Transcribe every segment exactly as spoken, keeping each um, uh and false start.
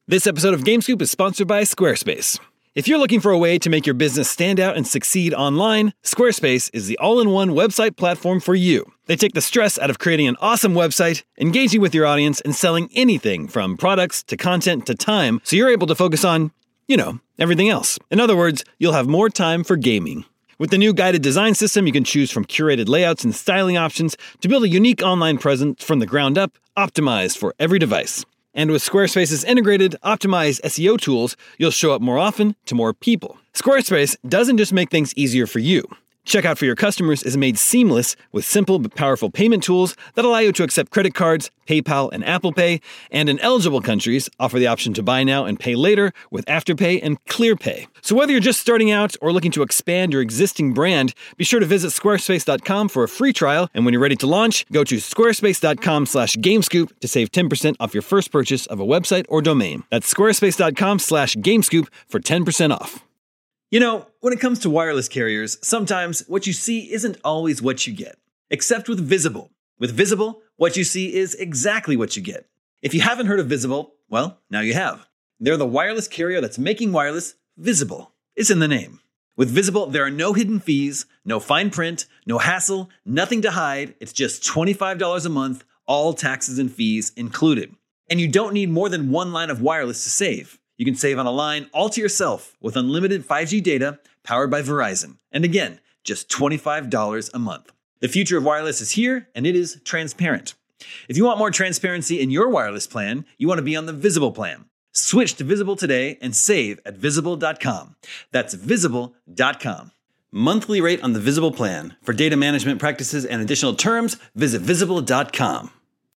This episode of GameScoop is sponsored by Squarespace. If you're looking for a way to make your business stand out and succeed online, Squarespace is the all-in-one website platform for you. They take the stress out of creating an awesome website, engaging with your audience, and selling anything from products to content to time, so you're able to focus on, you know, everything else. In other words, you'll have more time for gaming. With the new guided design system, you can choose from curated layouts and styling options to build a unique online presence from the ground up, optimized for every device. And with Squarespace's integrated, optimized S E O tools, you'll show up more often to more people. Squarespace doesn't just make things easier for you. Checkout for your customers is made seamless with simple but powerful payment tools that allow you to accept credit cards, PayPal, and Apple Pay, and in eligible countries, offer the option to buy now and pay later with Afterpay and ClearPay. So whether you're just starting out or looking to expand your existing brand, be sure to visit squarespace dot com for a free trial, and when you're ready to launch, go to squarespace dot com slash gamescoop to save ten percent off your first purchase of a website or domain. That's squarespace dot com slash gamescoop for ten percent off. You know, when it comes to wireless carriers, sometimes what you see isn't always what you get. Except with Visible. With Visible, what you see is exactly what you get. If you haven't heard of Visible, well, now you have. They're the wireless carrier that's making wireless visible. It's in the name. With Visible, there are no hidden fees, no fine print, no hassle, nothing to hide. It's just twenty-five dollars a month, all taxes and fees included. And you don't need more than one line of wireless to save. You can save on a line all to yourself with unlimited five G data powered by Verizon. And again, just twenty-five dollars a month. The future of wireless is here, and it is transparent. If you want more transparency in your wireless plan, you want to be on the Visible plan. Switch to Visible today and save at visible dot com. That's visible dot com. Monthly rate on the Visible plan. For data management practices and additional terms, visit visible dot com.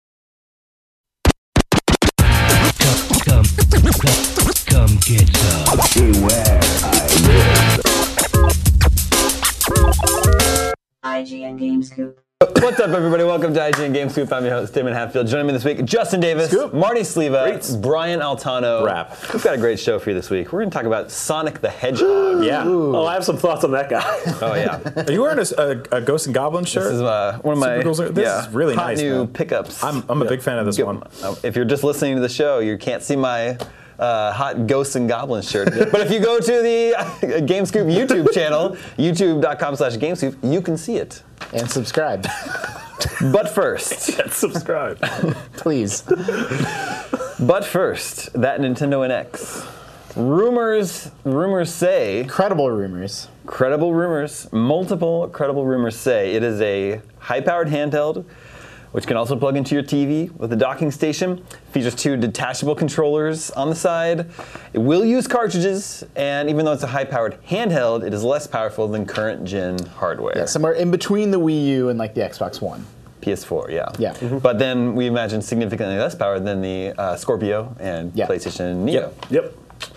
Come, come, come, come get some. See where I live. I G N GameScoop. What's up, everybody? Welcome to I G N GameScoop. I'm your host, Damon Hatfield. Joining me this week, Justin Davis, Scoop. Marty Sleva, Great. Brian Altano. Rap. We've got a great show for you this week. We're going to talk about Sonic the Hedgehog. Yeah. Ooh. Oh, I have some thoughts on that guy. Oh, yeah. Are you wearing a, a, a Ghost and Goblin shirt? This is uh, one of my This yeah, is really hot nice, new man. pickups. I'm, I'm a big fan of this Go- one. uh, If you're just listening to the show, you can't see my uh, hot Ghosts and Goblins shirt. But if you go to the uh, GameScoop YouTube channel, youtube dot com slash GameScoop, you can see it. And subscribe. But first, Yes, subscribe. Please. but first, that Nintendo N X. Rumors, rumors say, Credible rumors. credible rumors, multiple credible rumors say it is a high-powered handheld, which can also plug into your T V with a docking station. Features two detachable controllers on the side. It will use cartridges, and even though it's a high-powered handheld, it is less powerful than current-gen hardware. Yeah, somewhere in between the Wii U and like the Xbox One. P S four, yeah. Yeah. Mhm. But then we imagine significantly less power than the uh, Scorpio and Yeah. PlayStation Neo. Yep. Yep.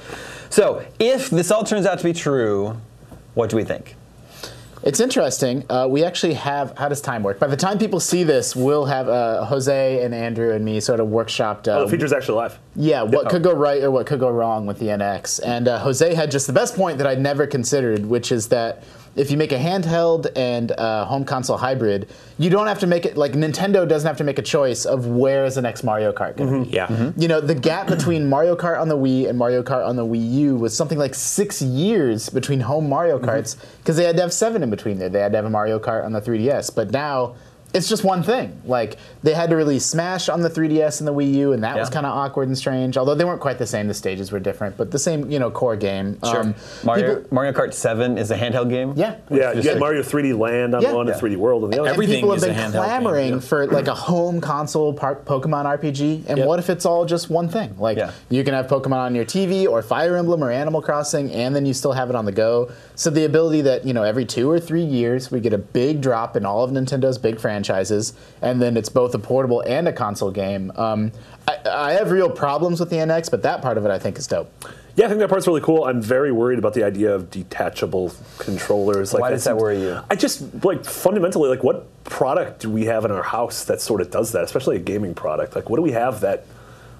So, if this all turns out to be true, what do we think? It's interesting. Uh, we actually have, how does time work? By the time people see this, we'll have uh, Jose and Andrew and me sort of workshopped. Uh, Oh, the feature's actually live. Yeah, what Yeah. could go right or what could go wrong with the N X. And uh, Jose had just the best point that I'd never considered, which is that if you make a handheld and uh, home console hybrid, you don't have to make it, like Nintendo doesn't have to make a choice of where is the next Mario Kart going to Mm-hmm. be. Yeah. You know, the gap between Mario Kart on the Wii and Mario Kart on the Wii U was something like six years between home Mario Karts, because they had to have seven in between there. They had to have a Mario Kart on the three D S. But now, it's just one thing. Like, they had to release Smash on the three D S and the Wii U, and that Yeah. was kind of awkward and strange. Although they weren't quite the same. The stages were different, but the same, you know, core game. Sure. Um, Mario, people- Mario Kart seven is a handheld game? yeah. Yeah, you Just got like- Mario three D Land on Yeah. one Yeah. and three D World on the other. And Everything people have is a been handheld game, clamoring yeah. for like a home console par- Pokemon R P G. And Yep. what if it's all just one thing? Like Yeah. you can have Pokemon on your T V or Fire Emblem or Animal Crossing, and then you still have it on the go. So the ability that, you know, every two or three years we get a big drop in all of Nintendo's big franchises, and then it's both a portable and a console game. Um, I, I have real problems with the N X, but that part of it I think is dope. Yeah, I think that part's really cool. I'm very worried about the idea of detachable controllers. Like Why does that seems- worry you? I just, like, fundamentally, like, what product do we have in our house that sort of does that, especially a gaming product? Like, what do we have that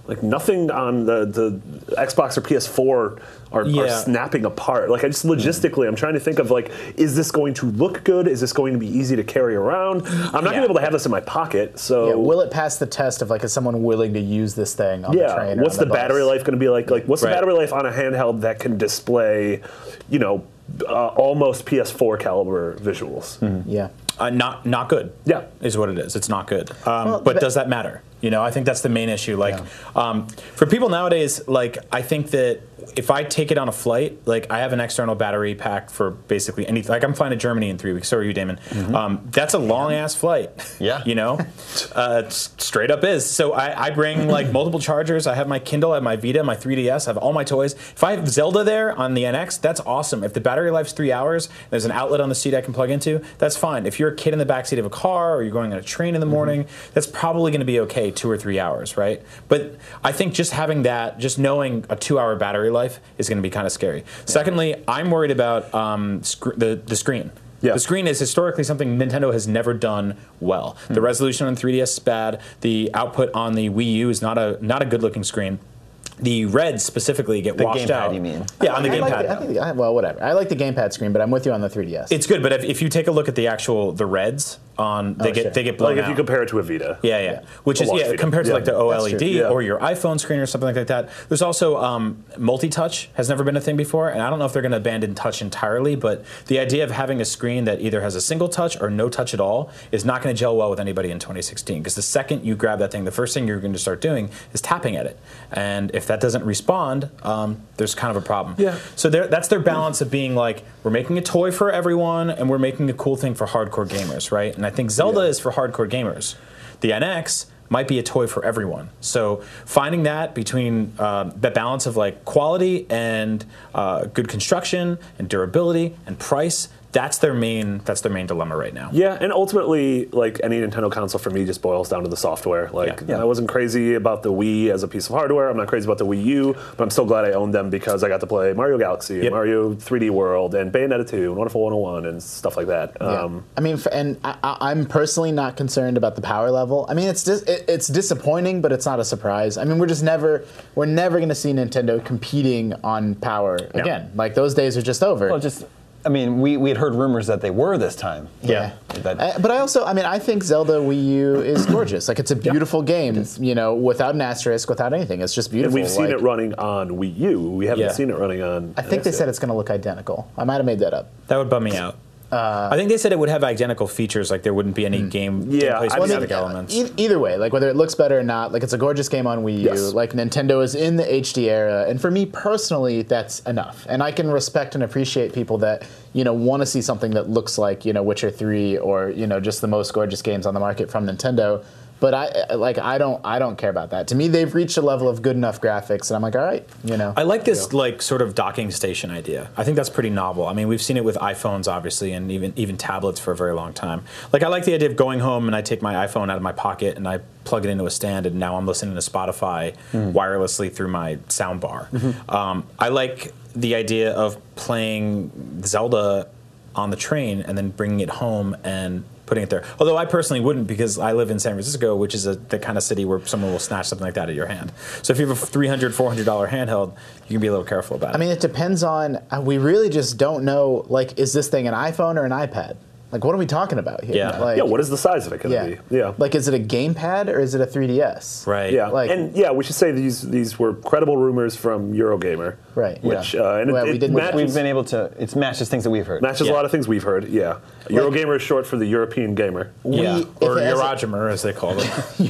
Like nothing on the, the Xbox or P S four are, Yeah. are snapping apart. Like I just logistically, I'm trying to think of like, is this going to look good? Is this going to be easy to carry around? I'm not going to be able to have this in my pocket. So Yeah, will it pass the test of like, is someone willing to use this thing on the yeah, train? Or what's on the, the, battery bus? life going to be like? Like, what's Right. the battery life on a handheld that can display, you know, uh, almost P S four caliber visuals? Yeah. Uh, not not good. Yeah. is what it is. It's not good. Um, Well, but but- does that matter? You know, I think that's the main issue. Like, um, for people nowadays, like I think that if I take it on a flight, like I have an external battery pack for basically anything. Like I'm flying to Germany in three weeks. So are you, Damon? Um, that's a long ass flight. Yeah. You know, uh, s- straight up is. So I, I bring like multiple chargers. I have my Kindle, I have my Vita, my three D S. I have all my toys. If I have Zelda there on the N X, that's awesome. If the battery life's three hours, there's an outlet on the seat I can plug into. That's fine. If you're a kid in the backseat of a car or you're going on a train in the morning, that's probably going to be okay. Two or three hours, right? But I think just having that, just knowing a two-hour battery life is going to be kind of scary. Secondly, I'm worried about um, sc- the the screen. Yeah. The screen is historically something Nintendo has never done well. The resolution on three D S is bad. The output on the Wii U is not a not a good-looking screen. The reds specifically get The washed gamepad, out. you mean? Yeah, on the I like gamepad. the- I think, I, well, whatever. I like the gamepad screen, but I'm with you on the three D S. It's good, but if, if you take a look at the actual the reds on, they Oh, get sure. they get blown Like if out. you compare it to a Vita. Yeah, yeah. Yeah. Which The is launch yeah Vita. compared to Yeah. like the That's OLED true. Yeah. or your iPhone screen or something like that. There's also um, multi-touch has never been a thing before, and I don't know if they're going to abandon touch entirely. But the idea of having a screen that either has a single touch or no touch at all is not going to gel well with anybody in twenty sixteen. Because the second you grab that thing, the first thing you're going to start doing is tapping at it, and if that doesn't respond, um, there's kind of a problem. Yeah. So they're- that's their balance of being like, we're making a toy for everyone, and we're making a cool thing for hardcore gamers, right? And I think Zelda Yeah. is for hardcore gamers. The N X might be a toy for everyone. So finding that between uh, that balance of like quality and uh, good construction and durability and price, that's their main that's their main dilemma right now. Yeah, and ultimately, like any Nintendo console for me, just boils down to the software. Like, Yeah. I wasn't crazy about the Wii as a piece of hardware. I'm not crazy about the Wii U, but I'm still glad I owned them because I got to play Mario Galaxy and Yep. Mario three D World and Bayonetta two and Wonderful one oh one and stuff like that. Yeah. Um, I mean, f- and I, I- I'm personally not concerned about the power level. I mean, it's dis- it, it's disappointing, but it's not a surprise. I mean, we're just never we're never going to see Nintendo competing on power again. Like those days are just over. Well, just, I mean, we, we had heard rumors that they were this time. Yeah. That- I- but I also, I mean, I think Zelda Wii U is gorgeous. Like, it's a beautiful game, you know, without an asterisk, without anything. It's just and beautiful. we've seen like, it running on Wii U. We haven't Yeah. seen it running on. I think they said it's going to look identical. I might have made that up. That would bum me out. I think they said it would have identical features, like there wouldn't be any game Yeah, gameplay I mean, specific uh, elements. e- either way, like whether it looks better or not, like it's a gorgeous game on Wii U. Yes. Like Nintendo is in the H D era, and for me personally, that's enough. And I can respect and appreciate people that you know want to see something that looks like you know Witcher three or you know just the most gorgeous games on the market from Nintendo. But I like I don't I don't care about that. To me, they've reached a level of good enough graphics, and I'm like, all right, you know. I like this like sort of docking station idea. I think that's pretty novel. I mean, we've seen it with iPhones, obviously, and even even tablets for a very long time. Like, I like the idea of going home and I take my iPhone out of my pocket and I plug it into a stand, and now I'm listening to Spotify wirelessly through my sound bar. Um, I like the idea of playing Zelda on the train and then bringing it home and putting it there. Although I personally wouldn't, because I live in San Francisco, which is a, the kind of city where someone will snatch something like that out of your hand. So if you have a three hundred dollars, four hundred dollars handheld, you can be a little careful about it. I mean, it depends on. Uh, we really just don't know. Like, is this thing an iPhone or an iPad? Like, what are we talking about here? Yeah. Like, Yeah, what is the size of it going to yeah. be? Yeah. Like, is it a gamepad or is it a three D S? right. Yeah, like- and yeah, we should say these these were credible rumors from Eurogamer, Right, Which yeah. uh, and it, Well, we it didn't- matches, We've been able to, it's matches things that we've heard. matches Yeah. a lot of things we've heard. Yeah, Eurogamer is short for the European gamer. Yeah. We- or if it has a- Eurogamer, as they call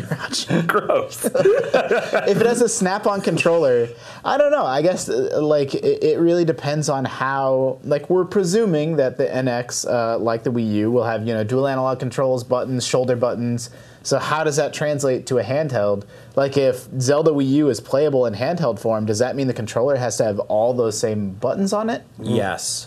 it. Gross. If it has a snap-on controller, I don't know. I guess uh, like it, it really depends on how. Like, we're presuming that the N X, uh, like the Wii U, will have you know dual analog controls, buttons, shoulder buttons. So how does that translate to a handheld? Like, if Zelda Wii U is playable in handheld form, does that mean the controller has to have all those same buttons on it? Yes.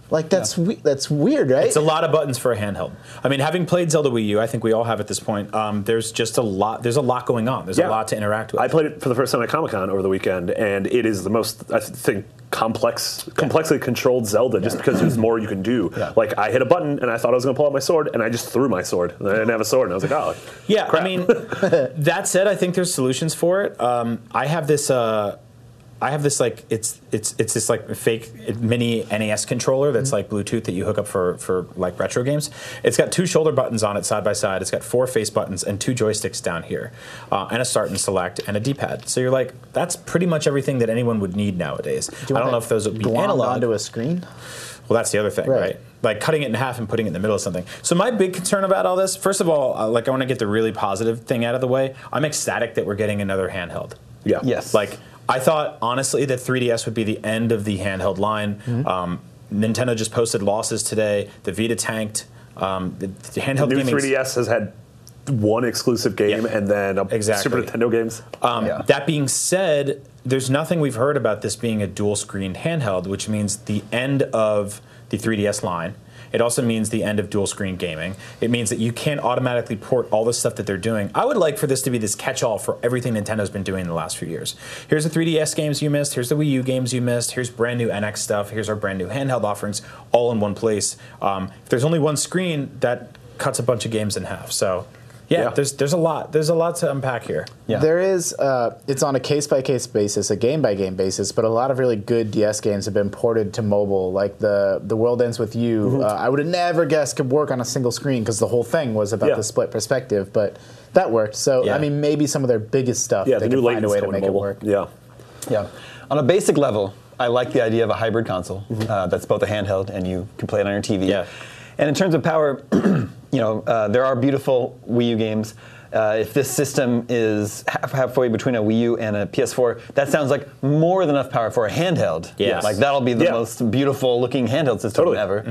Like that's we- that's weird, right? It's a lot of buttons for a handheld. I mean, having played Zelda Wii U, I think we all have at this point. Um, there's just a lot. There's a lot going on. There's Yeah. a lot to interact with. I played it for the first time at Comic-Con over the weekend, and it is the most, I think, complex, complexly controlled Zelda, just because there's more you can do. Yeah. Like, I hit a button, and I thought I was going to pull out my sword, and I just threw my sword. And I didn't have a sword, and I was like, oh, Yeah, crap. I mean, that said, I think there's solutions for it. Um, I have this. Uh, I have this like it's it's it's this like fake mini N A S controller that's like Bluetooth that you hook up for for like retro games. It's got two shoulder buttons on it side by side. It's got four face buttons and two joysticks down here, uh, and a start and select and a D-pad. So you're like, that's pretty much everything that anyone would need nowadays. you I don't want know that if those would be glommed analog. onto a screen. Well, that's the other thing, Right. right? Like cutting it in half and putting it in the middle of something. So my big concern about all this, first of all, uh, like I want to get the really positive thing out of the way. I'm ecstatic that we're getting another handheld. yeah. Yes. Like I thought, honestly, that three D S would be the end of the handheld line. Mm-hmm. Um, Nintendo just posted losses today. The Vita tanked. Um, the, the handheld New gaming. three D S has had one exclusive game, Yeah. and then a Exactly. Super Nintendo games. Um, Yeah. That being said, there's nothing we've heard about this being a dual-screen handheld, which means the end of the three D S line. It also means the end of dual-screen gaming. It means that you can't automatically port all the stuff that they're doing. I would like for this to be this catch-all for everything Nintendo's been doing in the last few years. Here's the three D S games you missed. Here's the Wii U games you missed. Here's brand new N X stuff. Here's our brand new handheld offerings, all in one place. Um, if there's only one screen, that cuts a bunch of games in half. So, yeah, Yeah. there's there's a lot. There's a lot to unpack here. Yeah. There is, uh, it's on a case-by-case basis, a game-by-game basis, but a lot of really good D S games have been ported to mobile, like the The World Ends With You. Mm-hmm. Uh, I would have never guessed could work on a single screen because the whole thing was about Yeah. the split perspective, but that worked. So, Yeah. I mean, maybe some of their biggest stuff, Yeah, they the new can find a Layton's way to going make it mobile. work. Yeah. Yeah. On a basic level, I like the idea of a hybrid console uh, that's both a handheld and you can play it on your T V. Yeah. And in terms of power, you know, uh, there are beautiful Wii U games. Uh, if this system is half, halfway between a Wii U and a P S four, that sounds like more than enough power for a handheld. Yes. Like that'll be the Yeah. most beautiful looking handheld system Totally. ever.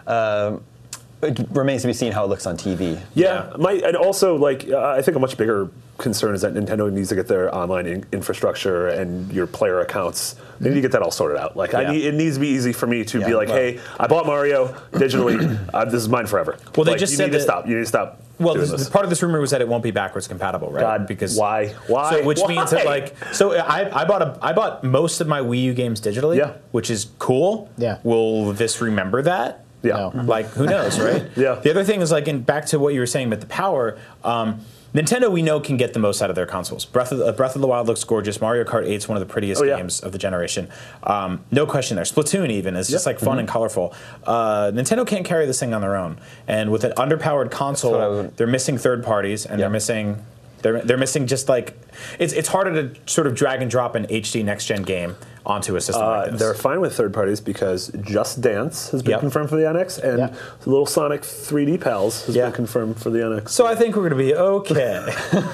Um, it remains to be seen how it looks on T V. Yeah, my, and also like uh, I think a much bigger concern is that Nintendo needs to get their online in- infrastructure and your player accounts. They need to get that all sorted out. Like I Yeah. need, it needs to be easy for me to be Yeah, like, well- hey, I bought Mario digitally. uh, this is mine forever. Well, they Like, just you said need to that- stop. You need to stop. Well, doing this, this. part of this rumor was that it won't be backwards compatible, right? God, because why? Why? So, which Why? means that like, so I, I bought a, I bought most of my Wii U games digitally, Yeah. which is cool. Yeah. Will this remember that? Yeah. No. Like, who knows, right? Yeah. The other thing is like, in back to what you were saying about the power. Um, Nintendo, we know, can get the most out of their consoles. Breath of the, uh, Breath of the Wild looks gorgeous. Mario Kart eight is one of the prettiest Oh, yeah. games of the generation. Um, no question there. Splatoon even is just Yep. like fun and colorful. Uh, Nintendo can't carry this thing on their own. And with an underpowered what I console, would- they're missing third parties and Yeah. they're missing. They're, they're missing just like it's it's harder to sort of drag and drop an H D next gen game onto a system Uh, like this. they're fine with third parties because Just Dance has been Yep. confirmed for the N X, and Yeah. the Little Sonic three D Pals has Yeah. been confirmed for the N X. So I think we're going to be okay.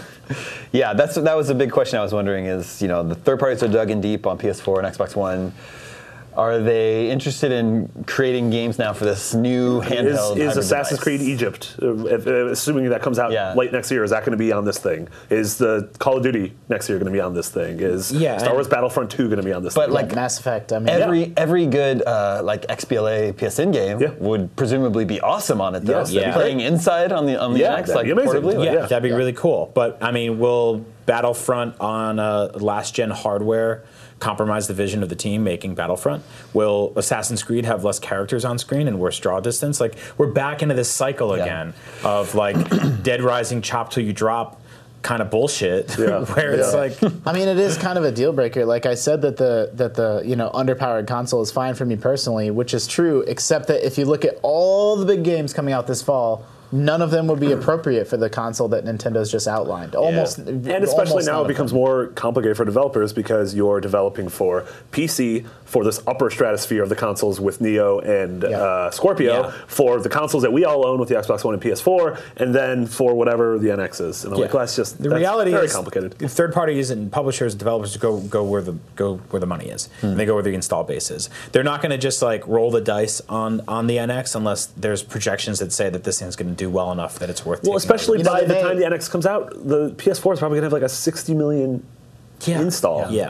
Yeah, that's that was a big question I was wondering is, you know, the third parties are dug in deep on P S four and Xbox One. Are they interested in creating games now for this new Is, handheld is hybrid Assassin's device? Creed Egypt, uh, if, uh, assuming that comes out Yeah. late next year, is that going to be on this thing? Is the Call of Duty next year going to be on this thing? Is Yeah, Star and- Wars Battlefront two going to be on this But thing? like- Mass Effect, I mean, Every every good uh, like X B L A P S N game Yeah. would presumably be awesome on it though. Yes, that'd be Playing inside on the on the Yeah, N X that'd like be amazing. portably. yeah, like- that'd be really cool. But I mean, will Battlefront on uh, last gen hardware compromise the vision of the team making Battlefront? Will Assassin's Creed have less characters on screen and worse draw distance? Like we're back into this cycle Yeah. again of like Dead Rising, chop till you drop kind of bullshit, Yeah. where it's Yeah. like I mean, it is kind of a deal breaker. Like I said, that the that the you know underpowered console is fine for me personally, which is true. Except that if you look at all the big games coming out this fall, none of them would be appropriate for the console that Nintendo's just outlined. Almost, and especially almost now none it of becomes them. more complicated for developers because you're developing for P C for this upper stratosphere of the consoles with Neo and Yeah. uh, Scorpio, Yeah. for the consoles that we all own with the Xbox One and P S four, and then for whatever the N X is. And I'm like, Yeah. well, that's just the that's reality very is complicated. if third parties and publishers, developers go go where the go where the money is. Hmm. And they go where the install base is. They're not going to just like roll the dice on on the N X unless there's projections that say that this thing's going to do well enough that it's worth. Well, taking especially You know, by they the may- time the N X comes out, the P S four is probably going to have like a sixty million Yeah. install. Yeah.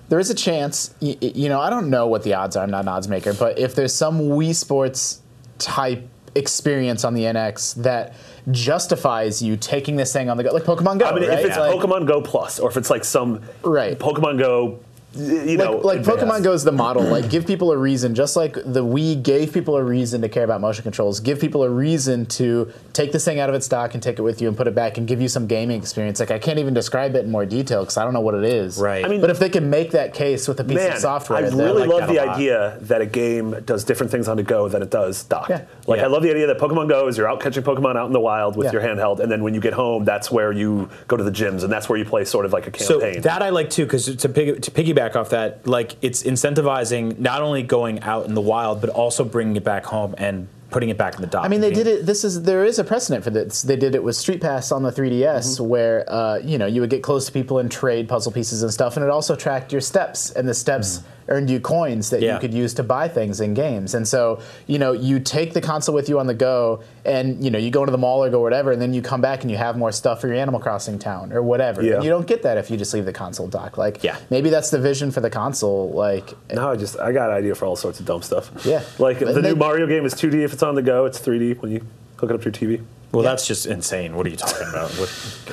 there is a chance, y- y- you know, I don't know what the odds are, I'm not an odds maker, but if there's some Wii Sports type experience on the N X that justifies you taking this thing on the go, like Pokemon Go, I mean, right? if it's Like- Pokemon Go Plus, or if it's like some Right. Pokemon Go, you know, like, like advanced. Pokemon Go is the model. Like, give people a reason, just like the Wii gave people a reason to care about motion controls. Give people a reason to take this thing out of its dock and take it with you and put it back and give you some gaming experience. Like, I can't even describe it in more detail because I don't know what it is. Right. I mean- but if they can make that case with a piece Man, of software, I then- really like love that a the lot. idea that a game does different things on the go than it does dock. Yeah. Like, Yeah. I love the idea that Pokemon Go is you're out catching Pokemon out in the wild with Yeah. your handheld, and then when you get home, that's where you go to the gyms, and that's where you play sort of like a So campaign. that I like too, because to, pig- to piggyback off that, like it's incentivizing not only going out in the wild, but also bringing it back home and putting it back in the dock. I mean, they did it. This is there is a precedent for this. They did it with Street Pass on the three D S, Mm-hmm. where uh, you know you would get close to people and trade puzzle pieces and stuff, and it also tracked your steps, and the steps earned you coins that Yeah. you could use to buy things in games. And so you know you take the console with you on the go, and you know you go into the mall or go whatever, and then you come back and you have more stuff for your Animal Crossing town or whatever. Yeah. And you don't get that if you just leave the console dock. Like Yeah. maybe that's the vision for the console. Like Now I just I got an idea for all sorts of dumb stuff. Yeah. Like But the they- new Mario game is two D if it's on the go. It's three D when you hook it up to your T V. Well, that's just insane. What are you talking about? What,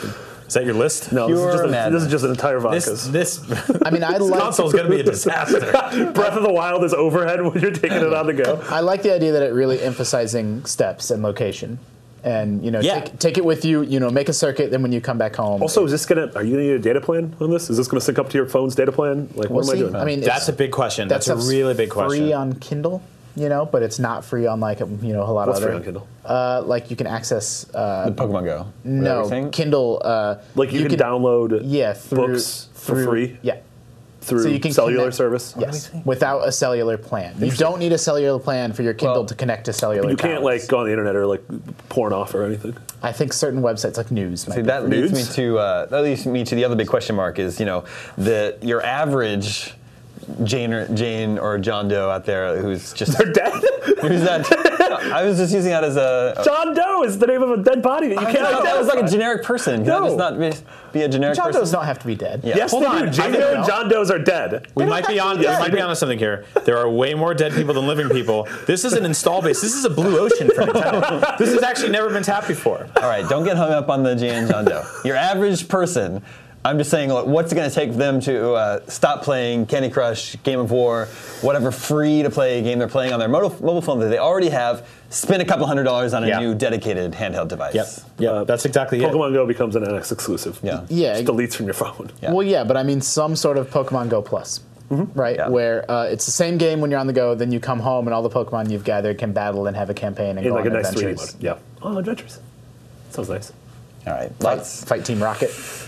is that your list? No, this is, Pure just a, madness. this is just an entire This vodkas. this I mean, I this like console is going to be a disaster. Breath of the Wild is overhead when you're taking it on the go. I like the idea that it really emphasizing steps and location. And you know, Yeah. take, take it with you. You know, make a circuit. Then when you come back home, Also, is this gonna? Are you gonna need a data plan on this? Is this gonna sync up to your phone's data plan? Like, we'll what am I see. doing? I mean, That's it's- a big question. that That's a stuff's really big question. Free on Kindle, you know, but it's not free on like you know a lot What's of other. free on Kindle? Uh, like you can access. Uh, The Pokemon Go. no, Everything? Kindle. Uh, Like you, can, download yeah through, books through, for free Yeah. through So you can cellular connect- service. Yes, without a cellular plan. You don't need a cellular plan for your Kindle Well, to connect to cellular. You can't towers. like go on the internet or like porn off or anything. I think certain websites like News. Might See, be that leads me Nudes? to uh, that leads me to the other big question mark is you know the your average Jane or Jane or John Doe out there who's just They're dead. who's that? I was just using that as a. John Doe is the name of a dead body that you I can't thought that was like a identify. generic person. Can No. that just not be, be a generic John person? Does not have to be dead. Yeah. Yes, Hold they on, do. I Jane didn't Doe and know. John Does are dead. We might be on. We might be onto something here. There are way more dead people than living people. This is an install base. This is a blue ocean for Nintendo. This has actually never been tapped before. All right, don't get hung up on the Jane and John Doe. Your average person. I'm just saying, look, what's it going to take for them to uh, stop playing Candy Crush, Game of War, whatever free-to-play game they're playing on their mobile, mobile phone that they already have, spend a couple hundred dollars on a Yeah. new dedicated handheld device. Yep. Yep. That's exactly it. Pokemon Go becomes an N X exclusive. Yeah. Yeah. Just deletes from your phone. Yeah. Well, yeah, but I mean some sort of Pokemon Go Plus, right? Yeah. Where uh, it's the same game when you're on the go, then you come home and all the Pokemon you've gathered can battle and have a campaign and In go like a on nice three D adventures. mode. Yeah. Oh, adventures. Sounds nice. All right. Fight, Lots, fight Team Rocket.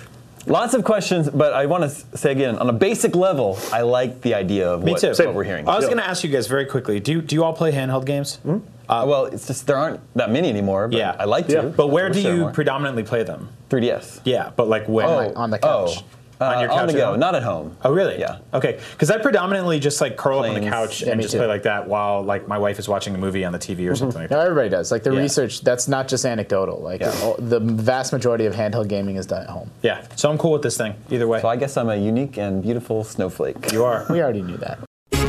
lots of questions, but I want to say again, on a basic level, I like the idea of Me what, too. what we're hearing. I was Yeah. going to ask you guys very quickly. Do you, do you all play handheld games? Uh, well, it's just there aren't that many anymore, but Yeah. I like to. Yeah. But where Wish do there were you more. predominantly play them? three D S. Yeah, but like when? Oh, on the couch. Oh, uh, On your couch on the at go, home? not at home. Oh, really? Yeah. Okay, because I predominantly just like curl up on the Planes. couch Yeah, and me just too. play like that while like my wife is watching a movie on the T V or something like No, that. everybody does. Like the Yeah. research, that's not just anecdotal. Like Yeah. all- the vast majority of handheld gaming is done at home. Yeah, so I'm cool with this thing either way. So I guess I'm a unique and beautiful snowflake. You are. We already knew that.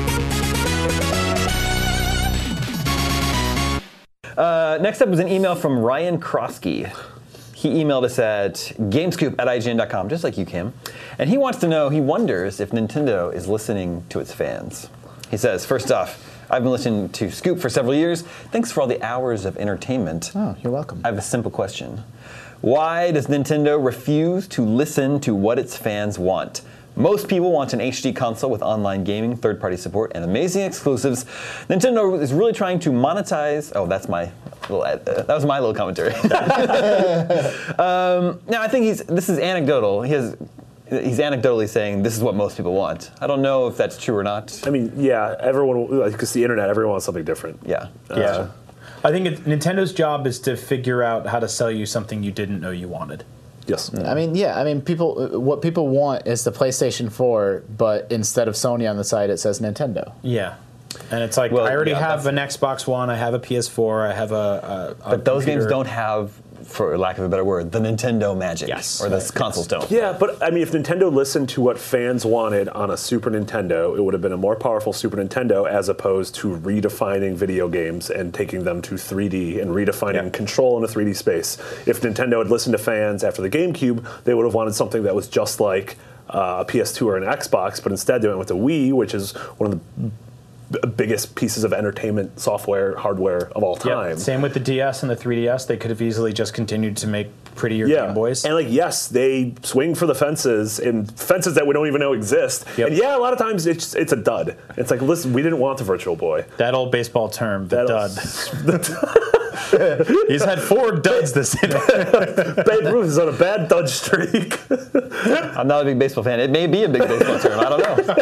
Uh, next up was an email from Ryan Krosky. He emailed us at gamescoop at I G N dot com, just like you, Kim. And he wants to know, he wonders if Nintendo is listening to its fans. He says, first off, I've been listening to Scoop for several years. Thanks for all the hours of entertainment. Oh, you're welcome. I have a simple question. Why does Nintendo refuse to listen to what its fans want? Most people want an H D console with online gaming, third-party support, and amazing exclusives. Nintendo is really trying to monetize. Oh, that's my little. Uh, that was my little commentary. um, now, I think he's. This is anecdotal. He has. He's anecdotally saying this is what most people want. I don't know if that's true or not. I mean, yeah, everyone, because the internet, everyone wants something different. Yeah. Yeah. I think it, Nintendo's job is to figure out how to sell you something you didn't know you wanted. Yes. I mean, yeah. I mean, people. What people want is the PlayStation four, but instead of Sony on the side, it says Nintendo. Yeah. And it's like, Well, I already yeah, have an Xbox One, I have a P S four, I have a, a, a But those games computer. don't have for lack of a better word, the Nintendo magic. Yes. Or the console stone. Yeah, but I mean, if Nintendo listened to what fans wanted on a Super Nintendo, it would have been a more powerful Super Nintendo as opposed to redefining video games and taking them to three D and redefining Yeah. control in a three D space. If Nintendo had listened to fans after the GameCube, they would have wanted something that was just like uh, a P S two or an Xbox, but instead they went with the Wii, which is one of the b- biggest pieces of entertainment software, hardware of all time. Yeah. Same with the D S and the three D S. They could have easily just continued to make prettier Yeah, Game Boys. and like yes, they swing for the fences and fences that we don't even know exist. Yep. And yeah, a lot of times it's it's a dud. It's like, listen, we didn't want the Virtual Boy. That old baseball term, the That'll- dud. He's had four duds this inning. Babe Ruth is on a bad dud streak. I'm not a big baseball fan. It may be a big baseball term. I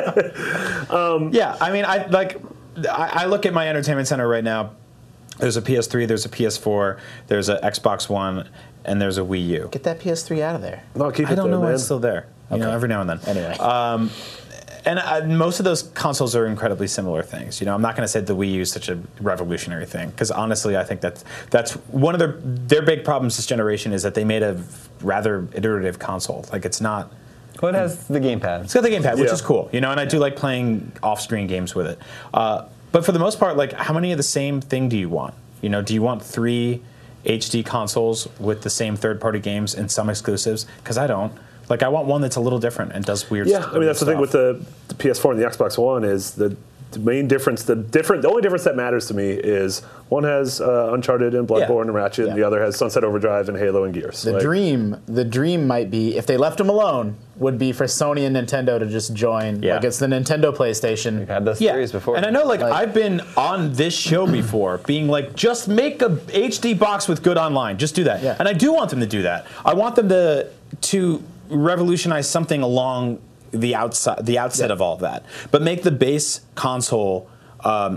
don't know. Yeah, I mean, I like. I, I look at my entertainment center right now. There's a P S three, there's a P S four, there's an Xbox One, and there's a Wii U. Get that P S three out of there. No, keep I it don't there, know why man. it's still there. You know, every now and then. Anyway. Um, and uh, most of those consoles are incredibly similar things. You know, I'm not going to say the Wii U is such a revolutionary thing because honestly, I think that's that's one of their their big problems this generation is that they made a rather iterative console. Like it's not. Well, it has the gamepad. It's got the gamepad, which Yeah. is cool. You know, and I do like playing off-screen games with it. Uh, but for the most part, like, how many of the same thing do you want? You know, do you want three H D consoles with the same third-party games and some exclusives? Because I don't. Like, I want one that's a little different and does weird Yeah, stuff. I mean that's the thing with the, the P S four and the Xbox One is the, the main difference. The different, the only difference that matters to me is one has uh, Uncharted and Bloodborne Yeah. and Ratchet, and Yeah. the other has Sunset Overdrive and Halo and Gears. The Like, dream, the dream might be if they left them alone, would be for Sony and Nintendo to just join. Yeah. Like it's the Nintendo PlayStation. We've had those Yeah, theories before. and I know, like, Like- I've been on this show before, being like, just make a H D box with good online. Just do that. Yeah. And I do want them to do that. I want them to to revolutionize something along the outside, the outset Yeah. of all of that, but make the base console um,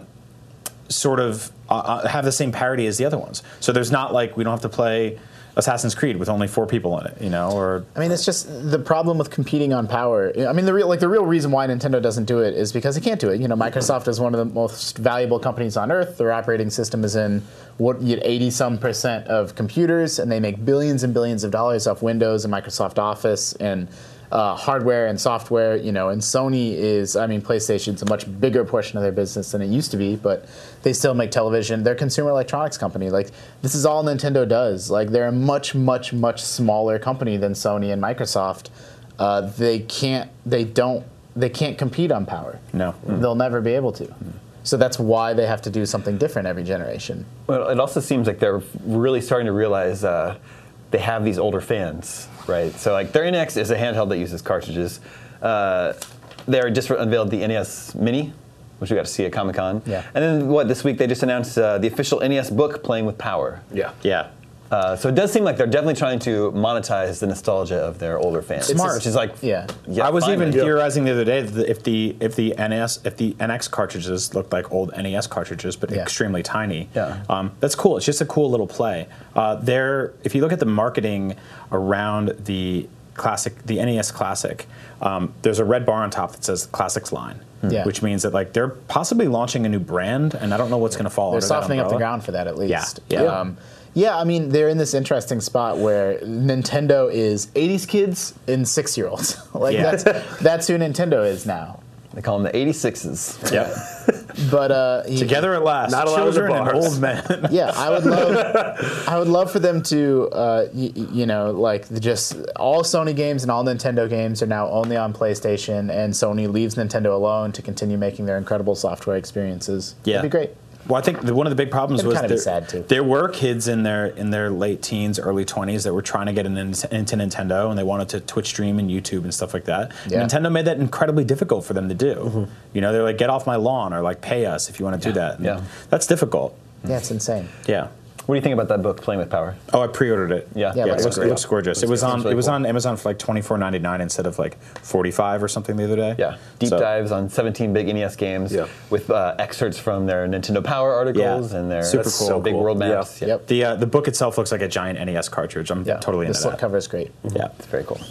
sort of uh, have the same parity as the other ones. So there's not like we don't have to play Assassin's Creed with only four people in it, you know, or I mean, it's just the problem with competing on power. I mean, the real like the real reason why Nintendo doesn't do it is because they can't do it. You know, Microsoft is one of the most valuable companies on earth. Their operating system is in what eighty some percent of computers, and they make billions and billions of dollars off Windows and Microsoft Office and uh, hardware and software. You know, and Sony is, I mean, PlayStation's a much bigger portion of their business than it used to be, but they still make television. They're a consumer electronics company. Like, this is all Nintendo does. Like, they're a much, much, much smaller company than Sony and Microsoft. Uh, they can't, they don't, they can't compete on power. no. They'll never be able to. So that's why they have to do something different every generation. Well, it also seems like they're really starting to realize uh, they have these older fans, right? So, like, their N X is a handheld that uses cartridges. Uh, they just unveiled the N E S Mini, which we got to see at Comic-Con. Yeah. And then, what, this week they just announced uh, the official N E S book, Playing with Power. yeah. Yeah. Uh, so it does seem like they're definitely trying to monetize the nostalgia of their older fans. Smart. Which is like, Yeah. yeah I was finally. even theorizing the other day that if the if the N E S if the N X cartridges looked like old N E S cartridges but Yeah. extremely tiny, Yeah. um, that's cool. It's just a cool little play. Uh, there, if you look at the marketing around the classic, the N E S Classic, um, there's a red bar on top that says Classics line, Yeah. which means that like they're possibly launching a new brand, and I don't know what's going to fall They're under softening that up the umbrella. ground for that at least. Yeah, yeah. Um, yeah, I mean, they're in this interesting spot where Nintendo is eighties kids and six-year-olds. like, Yeah. that's, that's who Nintendo is now. They call them the eighty-sixes. Yep. But uh, he- Together at last, Not allowed in the children and bars. old men. yeah, I would love, I would love for them to, uh, y- y- you know, like just all Sony games and all Nintendo games are now only on PlayStation, and Sony leaves Nintendo alone to continue making their incredible software experiences. Yeah. That'd be great. Well, I think the, one of the big problems It'd was kinda be there, sad, too. there were kids in their in their late teens, early twenties that were trying to get in, into Nintendo, and they wanted to Twitch stream and YouTube and stuff like that. Yeah. And Nintendo made that incredibly difficult for them to do. You know, they're like, get off my lawn, or like, pay us if you want to do that. And Yeah. that's difficult. Yeah, it's insane. Yeah. What do you think about that book, Playing with Power? Oh, I pre-ordered it. Yeah. Yeah, Yeah, looks it, looks, great. it looks gorgeous. It was great. on Looks really it was cool. on Amazon for like twenty-four ninety-nine instead of like forty-five or something the other day. Yeah, deep So- dives on seventeen big N E S games Yeah. with uh, excerpts from their Nintendo Power articles Yeah. and their Super That's cool. so big Cool. world Yeah. maps. Yeah. Yep. The uh, the book itself looks like a giant N E S cartridge. I'm Yeah, totally the into slip that. cover is great. Yeah. It's very cool.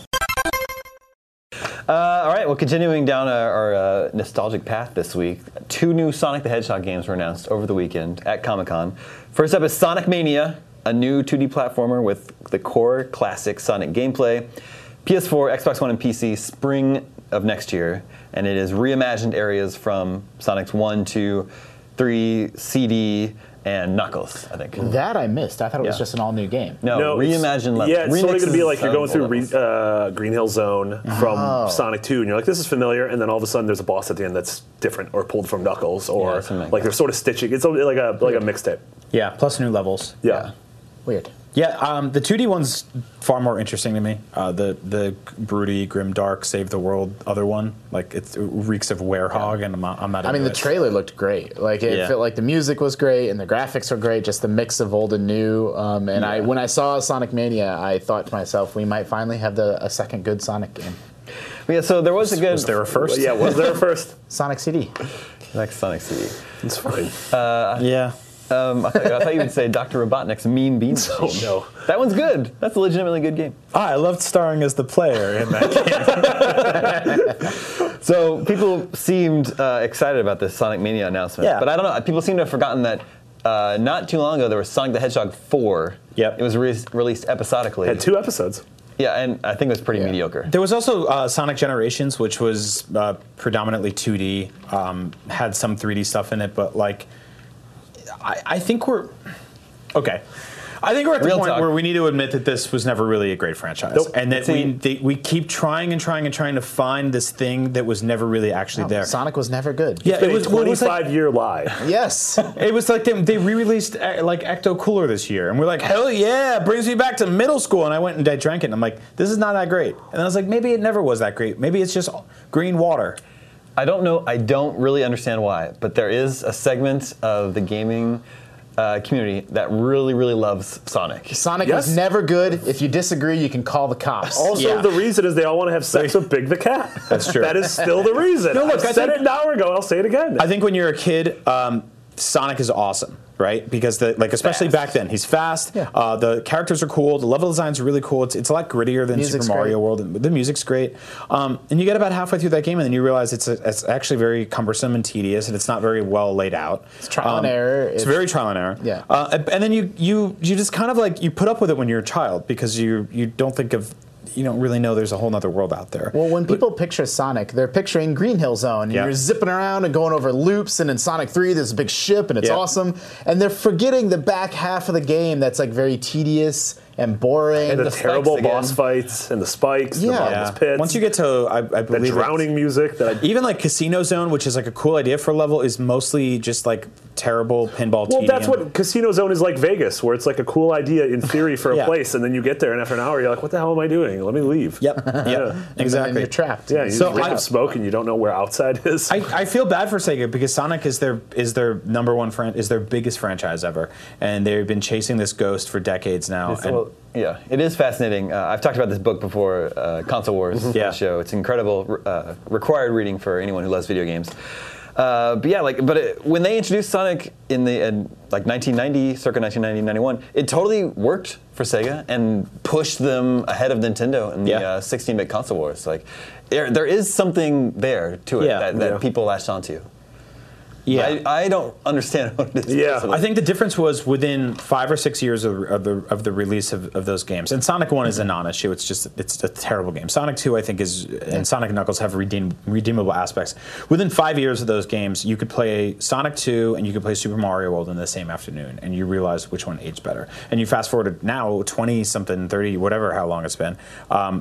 Uh, all right, well, continuing down our, our uh, nostalgic path this week, two new Sonic the Hedgehog games were announced over the weekend at Comic-Con. First up is Sonic Mania, a new two D platformer with the core classic Sonic gameplay. P S four, Xbox One, and P C spring of next year, and it is reimagined areas from Sonic's one, two, three, C D, and Knuckles, I think. That I missed. I thought it was Yeah. just an all-new game. No, No, it's- reimagined levels. Yeah, it's sort of going to be Remixes like you're going of through old Re- levels. uh, Green Hill Zone from Oh. Sonic two, and you're like, this is familiar, and then all of a sudden there's a boss at the end that's different or pulled from Knuckles, or Yeah, something like like that. they're sort of stitching. It's like a like a mixtape. Yeah, plus new levels. Yeah. Weird. Yeah, um, the two D one's far more interesting to me. Uh, the the broody, grim, dark, save the world other one, like it's, it reeks of Werehog, and I'm not. I'm not I mean, into the it. trailer looked great. Like it Yeah. felt like the music was great and the graphics were great. Just the mix of old and new. Um, and I, when I saw Sonic Mania, I thought to myself, we might finally have the, a second good Sonic game. Yeah, so there was a good. Was there a first? Yeah, was there a first? Sonic C D. Next Sonic C D. It's fine. Yeah. Um, I, thought, I thought you would say Doctor Robotnik's Mean Bean Machine. Oh no. That one's good. That's a legitimately good game. Ah, I loved starring as the player in that game. So people seemed uh, excited about this Sonic Mania announcement. Yeah. But I don't know. People seem to have forgotten that uh, not too long ago there was Sonic the Hedgehog four. Yep. It was re- released episodically. Had two episodes. Yeah, and I think it was pretty Yeah. mediocre. There was also uh, Sonic Generations, which was uh, predominantly two D, um, had some three D stuff in it, but like, I, I think we're okay. I think we're at the Real point talk. where we need to admit that this was never really a great franchise, Nope. and that See- we they, we keep trying and trying and trying to find this thing that was never really actually No, there. Sonic was never good. Yeah, It it was was, well, it was like, twenty-five year lie. Yes. it was like they, they re-released uh, like Ecto Cooler this year, and we're like, hell yeah, it brings me back to middle school. And I went and I drank it, and I'm like, this is not that great. And I was like, maybe it never was that great. Maybe it's just green water. I don't know. I don't really understand why, but there is a segment of the gaming uh, community that really, really loves Sonic. Sonic Yes. was never good. If you disagree, you can call the cops. Also, Yeah. the reason is they all want to have sex with Big the Cat. That's true. That is still the reason. No, look, I I said think- it an hour ago. I'll say it again. I think when you're a kid, um, Sonic is awesome, right? Because the like, especially Fast. back then, he's fast. Yeah. Uh, the characters are cool. The level designs are really cool. It's, it's a lot grittier than Music's Super Mario great. World. And the music's great. Um, and you get about halfway through that game, and then you realize it's a, it's actually very cumbersome and tedious, and it's not very well laid out. It's trial and error. It's If- very trial and error. Yeah. Uh, and and then you you you just kind of like you put up with it when you're a child because you you don't think of you don't really know there's a whole other world out there. Well, when people picture Sonic, they're picturing Green Hill Zone. And Yeah. You're zipping around and going over loops, and in Sonic three, there's a big ship, and it's Yeah. awesome. And they're forgetting the back half of the game that's like very tedious and boring. and the, the spikes terrible again. boss fights and the spikes, Yeah. the bottomless Yeah. pits. Once you get to, I, I the believe it's- drowning music that I even like Casino Zone, which is like a cool idea for a level, is mostly just like terrible pinball. Well, tedium. that's what Casino Zone is like Vegas, where it's like a cool idea in theory for a Yeah. place, and then you get there, and after an hour, you're like, "What the hell am I doing? Let me leave." Yep. Yeah. Yep. And Exactly. you're trapped. Yeah, you So just reek I- of smoke, and you don't know where outside is. I, I feel bad for Sega because Sonic is their is their number one fran- is their biggest franchise ever, and they've been chasing this ghost for decades now. It's- and- well, yeah, it is fascinating. Uh, I've talked about this book before, uh, Console Wars on Yeah. the show. It's incredible, uh, required reading for anyone who loves video games. Uh, but yeah, like, but it, when they introduced Sonic in the in, like nineteen ninety, circa nineteen ninety, ninety-one, it totally worked for Sega and pushed them ahead of Nintendo in the Yeah. uh, sixteen-bit Console Wars. Like, there, there is something there to it Yeah. that, that Yeah. people latched onto. yeah. I, I don't understand what it is. Yeah. personally. I think the difference was within five or six years of, of the of the release of, of those games. And Sonic One is a non-issue; it's just it's a terrible game. Sonic Two, I think, is and Sonic and Knuckles have redeem, redeemable aspects. Within five years of those games, you could play Sonic Two and you could play Super Mario World in the same afternoon, and you realize which one aged better. And you fast forward to now, twenty something, thirty, whatever, how long it's been. Um,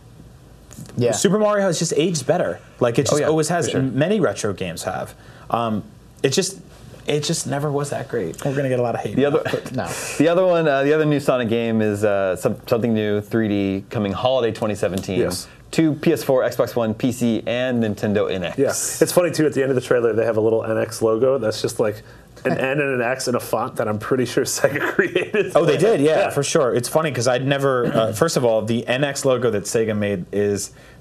Yeah. Super Mario has just aged better. Like it just Oh, yeah, always has. for sure. And many retro games have. Um, it just it just never was that great. We're gonna get a lot of hate. The other, No. the other one, uh, the other new Sonic game is uh, some, something new, three D, coming holiday twenty seventeen. Yes. To P S four, Xbox One, P C, and Nintendo N X. Yeah, it's funny too. At the end of the trailer, they have a little N X logo that's just like an N and an X in a font that I'm pretty sure Sega created. Oh, they did, yeah, for sure. It's funny because I'd never. Uh, first of all, the N X logo that Sega made is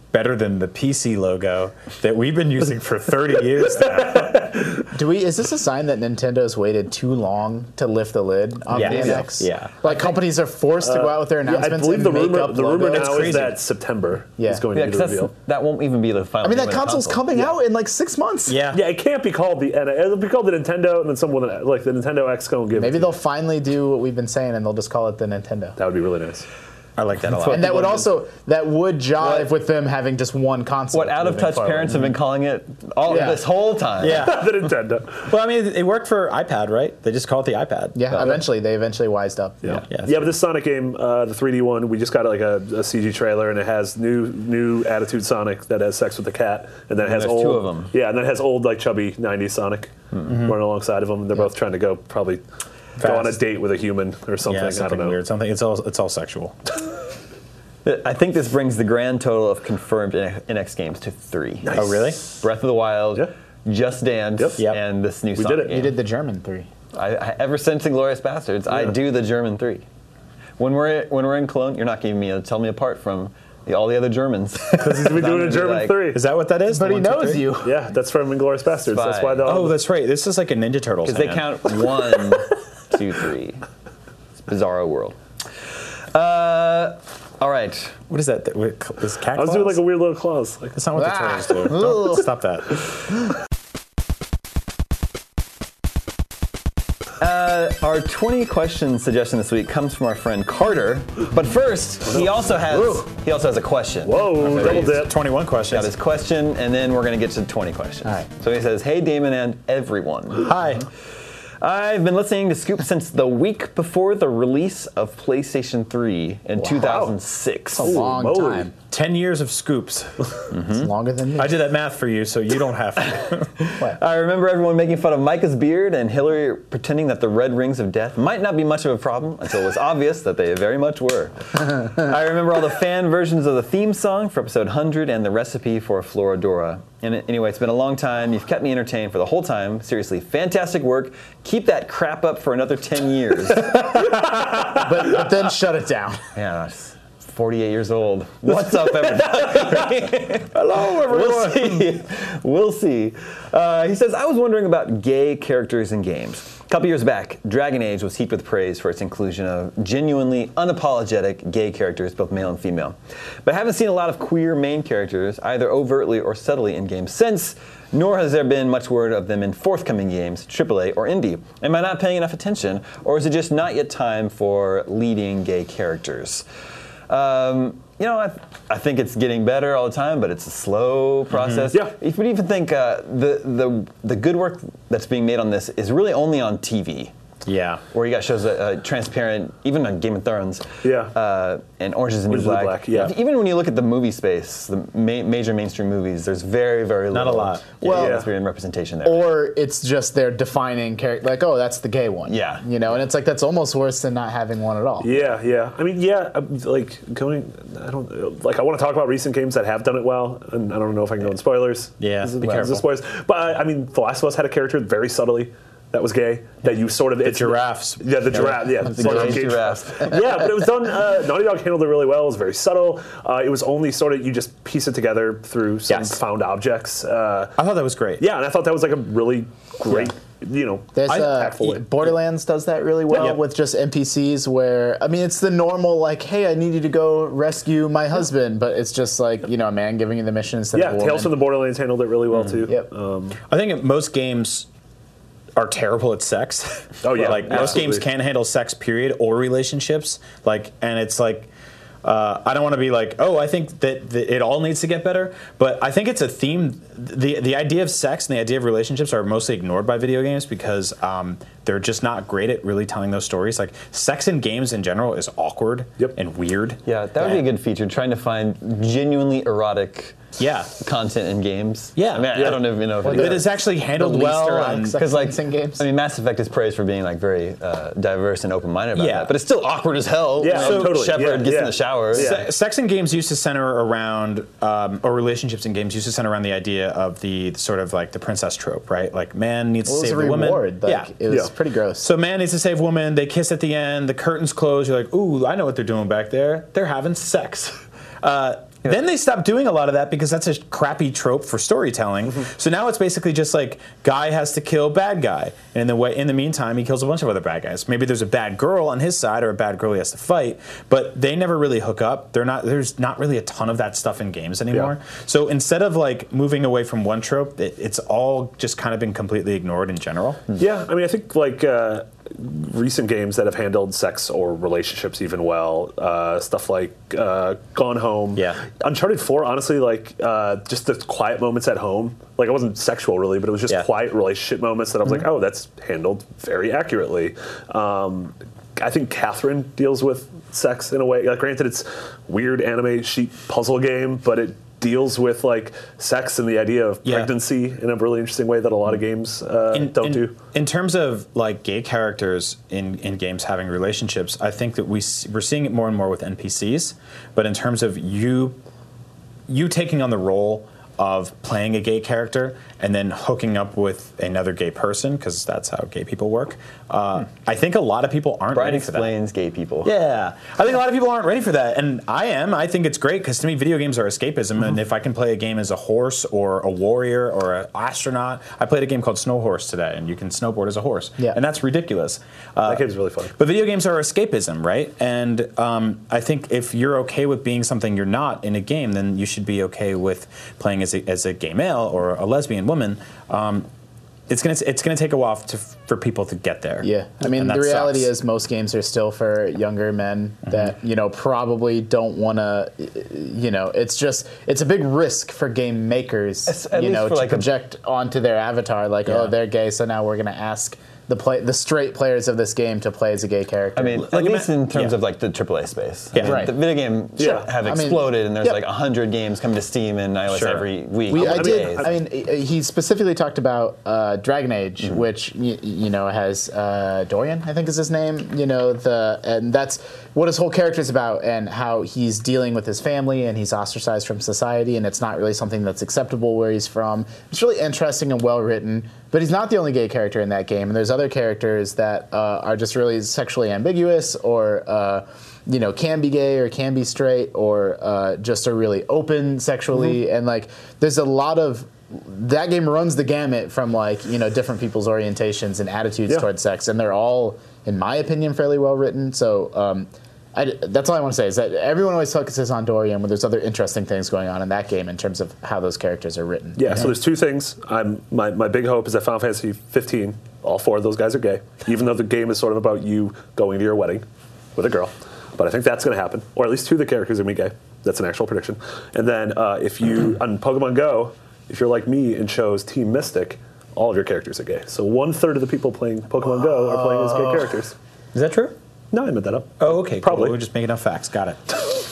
better than the P C logo that we've been using for thirty years now. Do we? Is this a sign that Nintendo's waited too long to lift the lid on Yeah. the N X? Yeah. Like companies are forced to go out with their Yeah, announcements. I believe and the make rumor up the rumor logos. now is crazy. that September Yeah. is going Yeah, to be because the reveal. that won't even be the final. I mean, name that of the console's console. coming out in like six months. Yeah. Yeah, it can't be called the N- it'll be called the Nintendo, and then someone like the Nintendo X going to give. Maybe it to they'll you. finally do what we've been saying, and they'll just call it the Nintendo. That would be really nice. I like that a lot. And that would What- also that would jive What- with them having just one console. What out of touch moving parents have been calling it all Yeah. this whole time. Yeah. the Nintendo. Well, I mean, it worked for iPad, right? They just call it the iPad. Yeah, eventually they eventually wised up. Yeah, Yeah. yeah. But this Sonic game, uh, the three D one, we just got like a, a C G trailer, and it has new new attitude Sonic that has sex with the cat, and then it has there's old. two of 'em. Yeah, and then it has old like chubby nineties Sonic running alongside of them. They're both trying to go probably go on a Fast. date with a human or something. Yeah, I something don't know. weird. Something. It's all. It's all sexual. I think this brings the grand total of confirmed N X games to three. Oh, really? Breath of the Wild, Yeah. Just Dance, Yep. Yep. and this new We did Sonic it. game. You did the German three. I, I, ever since Inglourious Bastards, I Yeah. do the German three. When we're when we're in Cologne, you're not giving me a tell me apart from the, all the other Germans. Because he's been doing a German like, three. Is that what that is? But The he one, two, knows three? you. Yeah, that's from Inglourious Bastards. That's why Spy. they'll. Oh, that's right. This is like a Ninja Turtles. Because they hand. count one, two, three. It's Bizarro World. Uh, all right. What is that? What- This cat I was claws? doing like a weird little clause. Like, That's not what the Ah. turtles do. Don't stop that. Uh, our twenty question suggestion this week comes from our friend Carter. But first, he also has he also has a question. whoa, double dip. Twenty-one Got questions. his question, and then we're going to get to twenty questions. All right. So he says, "Hey Damon and everyone, Hi. I've been listening to Scoop since the week before the release of PlayStation three in two thousand six. A long moly. time. Ten years of scoops. It's longer than me. I did that math for you, so you don't have to. I remember everyone making fun of Micah's beard and Hillary pretending that the red rings of death might not be much of a problem until it was obvious that they very much were. I remember all the fan versions of the theme song for episode one hundred and the recipe for Florodora. And anyway, it's been a long time. You've kept me entertained for the whole time. Seriously, fantastic work. Keep that crap up for another ten years. but, but then shut it down. Yeah, it's forty-eight years old. What's up, everybody? Hello, everyone. We'll see. We'll see. Uh, he says, I was wondering about gay characters in games. A couple years back, Dragon Age was heaped with praise for its inclusion of genuinely unapologetic gay characters, both male and female. But I haven't seen a lot of queer main characters, either overtly or subtly, in games since, nor has there been much word of them in forthcoming games, triple A or indie. Am I not paying enough attention, or is it just not yet time for leading gay characters? Um, you know, I, I think it's getting better all the time, but it's a slow process. Yeah. If you even think uh, the, the the good work that's being made on this is really only on T V. Yeah. Where you got shows that uh, transparent, even on Game of Thrones, Yeah. uh, and Orange is the New Orange is the Black. Black, yeah. Even when you look at the movie space, the ma- major mainstream movies, there's very, very Not little a lot. Well- lesbian representation there. Or it's just their defining character, like, oh, that's the gay one. Yeah. You know, and it's like, that's almost worse than not having one at all. Yeah, yeah. I mean, yeah. um, Like going, I don't like. I want to talk about recent games that have done it well, and I don't know if I can go in spoilers. Yeah, this is, be this is careful. spoilers. But I, I mean, The Last of Us had a character very subtly that was gay. That you sort of The it's- giraffes. Yeah, the giraffe. Yeah, The sort of gay gay giraffes. yeah, but it was done. Uh, Naughty Dog handled it really well. It was very subtle. Uh, it was only sort of you just piece it together through some Yes. found objects. Uh, I thought that was great. yeah, and I thought that was like a really great. You know, There's I- uh, tactful way. Borderlands does that really well Yep. with just N P Cs where, I mean, it's the normal, like, hey, I need you to go rescue my husband, but it's just like, you know, a man giving you the mission instead Yeah, of a woman. Tales from the Borderlands handled it really well too. Yep. Um, I think most games are terrible at sex. Oh, yeah, like most absolutely. games can't handle sex, period, or relationships. Like, and it's like, uh, I don't want to be like, oh, I think that, that it all needs to get better, but I think it's a theme. The the idea of sex and the idea of relationships are mostly ignored by video games because um, they're just not great at really telling those stories. Like, sex in games in general is awkward Yep. and weird. Yeah, that would be a good feature, trying to find genuinely erotic Yeah. content in games. Yeah. I mean, I- Yeah. I don't even know if That it is actually the handled least well. erotic And, sex Because like, scenes in games. I mean, Mass Effect is praised for being like very uh, diverse and open-minded about Yeah. that, but it's still awkward as hell. Yeah, You know, so- totally. Shepard Yeah, gets yeah. in the shower. Yeah. Se- sex in games used to center around, um, or relationships in games used to center around the idea of the sort of like the princess trope, right? Like, man needs Well, it to was save a the woman. reward. Like, yeah. it was Yeah. pretty gross. So man needs to save woman. They kiss at the end. The curtains close. You're like, ooh, I know what they're doing back there. They're having sex. Uh, Then they stopped doing a lot of that because that's a crappy trope for storytelling. Mm-hmm. So now it's basically just like guy has to kill bad guy, and in the way in the meantime he kills a bunch of other bad guys. Maybe there's a bad girl on his side or a bad girl he has to fight, but they never really hook up. They're not. There's not really a ton of that stuff in games anymore. Yeah. So instead of like moving away from one trope, it, it's all just kind of been completely ignored in general. Yeah, I mean, I think like uh, recent games that have handled sex or relationships even well, uh, stuff like uh, Gone Home, Yeah. Uncharted four. Honestly, like uh, just the quiet moments at home. Like it wasn't sexual really, but it was just Yeah. quiet relationship moments that I was like, oh, that's handled very accurately. Um, I think Catherine deals with sex in a way. Like, granted, it's weird anime sheet puzzle game, but it deals with like sex and the idea of Yeah. pregnancy in a really interesting way that a lot of games uh, in, don't in, do. In terms of like gay characters in, in games having relationships, I think that we s- we're seeing it more and more with N P Cs. But in terms of you you taking on the role of playing a gay character and then hooking up with another gay person, because that's how gay people work, uh, I think a lot of people aren't Brian ready for that. explains gay people. Yeah, I think a lot of people aren't ready for that, and I am. I think it's great because to me, video games are escapism, and if I can play a game as a horse or a warrior or an astronaut, I played a game called Snow Horse today, and you can snowboard as a horse, Yeah. and that's ridiculous. Uh, That game's really fun. But video games are escapism, right? And um, I think if you're okay with being something you're not in a game, then you should be okay with playing as a, as a gay male or a lesbian woman. Um, it's gonna it's gonna take a while to, for people to get there. Yeah, I mean, And the that reality sucks. is most games are still for younger men that, you know, probably don't want to, you know, it's just, it's a big risk for game makers, It's at you least know, for to like a- project onto their avatar, like, Yeah. oh, they're gay, so now we're going to ask the play the straight players of this game to play as a gay character. I mean, Like, at least ima- in terms yeah. of like the triple A space. Yeah. I mean, Right. The video game Yeah. have I mean, exploded, and there's yep. like one hundred games coming to Steam and iOS Sure. every week. We, I couple did. days. I mean, he- he specifically talked about uh, Dragon Age, which y- you know has uh, Dorian, I think is his name. You know, the and that's what his whole character is about, and how he's dealing with his family, and he's ostracized from society, and it's not really something that's acceptable where he's from. It's really interesting and well written. But he's not the only gay character in that game, and there's other characters that uh, are just really sexually ambiguous, or uh, you know, can be gay or can be straight, or uh, just are really open sexually, and like there's a lot of that game runs the gamut from like you know different people's orientations and attitudes Yeah. towards sex, and they're all, in my opinion, fairly well written. So. Um, I, that's all I want to say is that everyone always focuses on Dorian when there's other interesting things going on in that game in terms of how those characters are written. Yeah, so there's two things. I'm my, my big hope is that Final Fantasy fifteen, all four of those guys are gay, even though the game is sort of about you going to your wedding with a girl. But I think that's going to happen, or at least two of the characters are going to be gay. That's an actual prediction. And then uh, if you, on Pokemon Go, if you're like me and chose Team Mystic, all of your characters are gay. So one third of the people playing Pokemon Go are playing as gay characters. Is that true? No, I made that up. Oh, okay. Probably. Cool. We're just making up facts. Got it.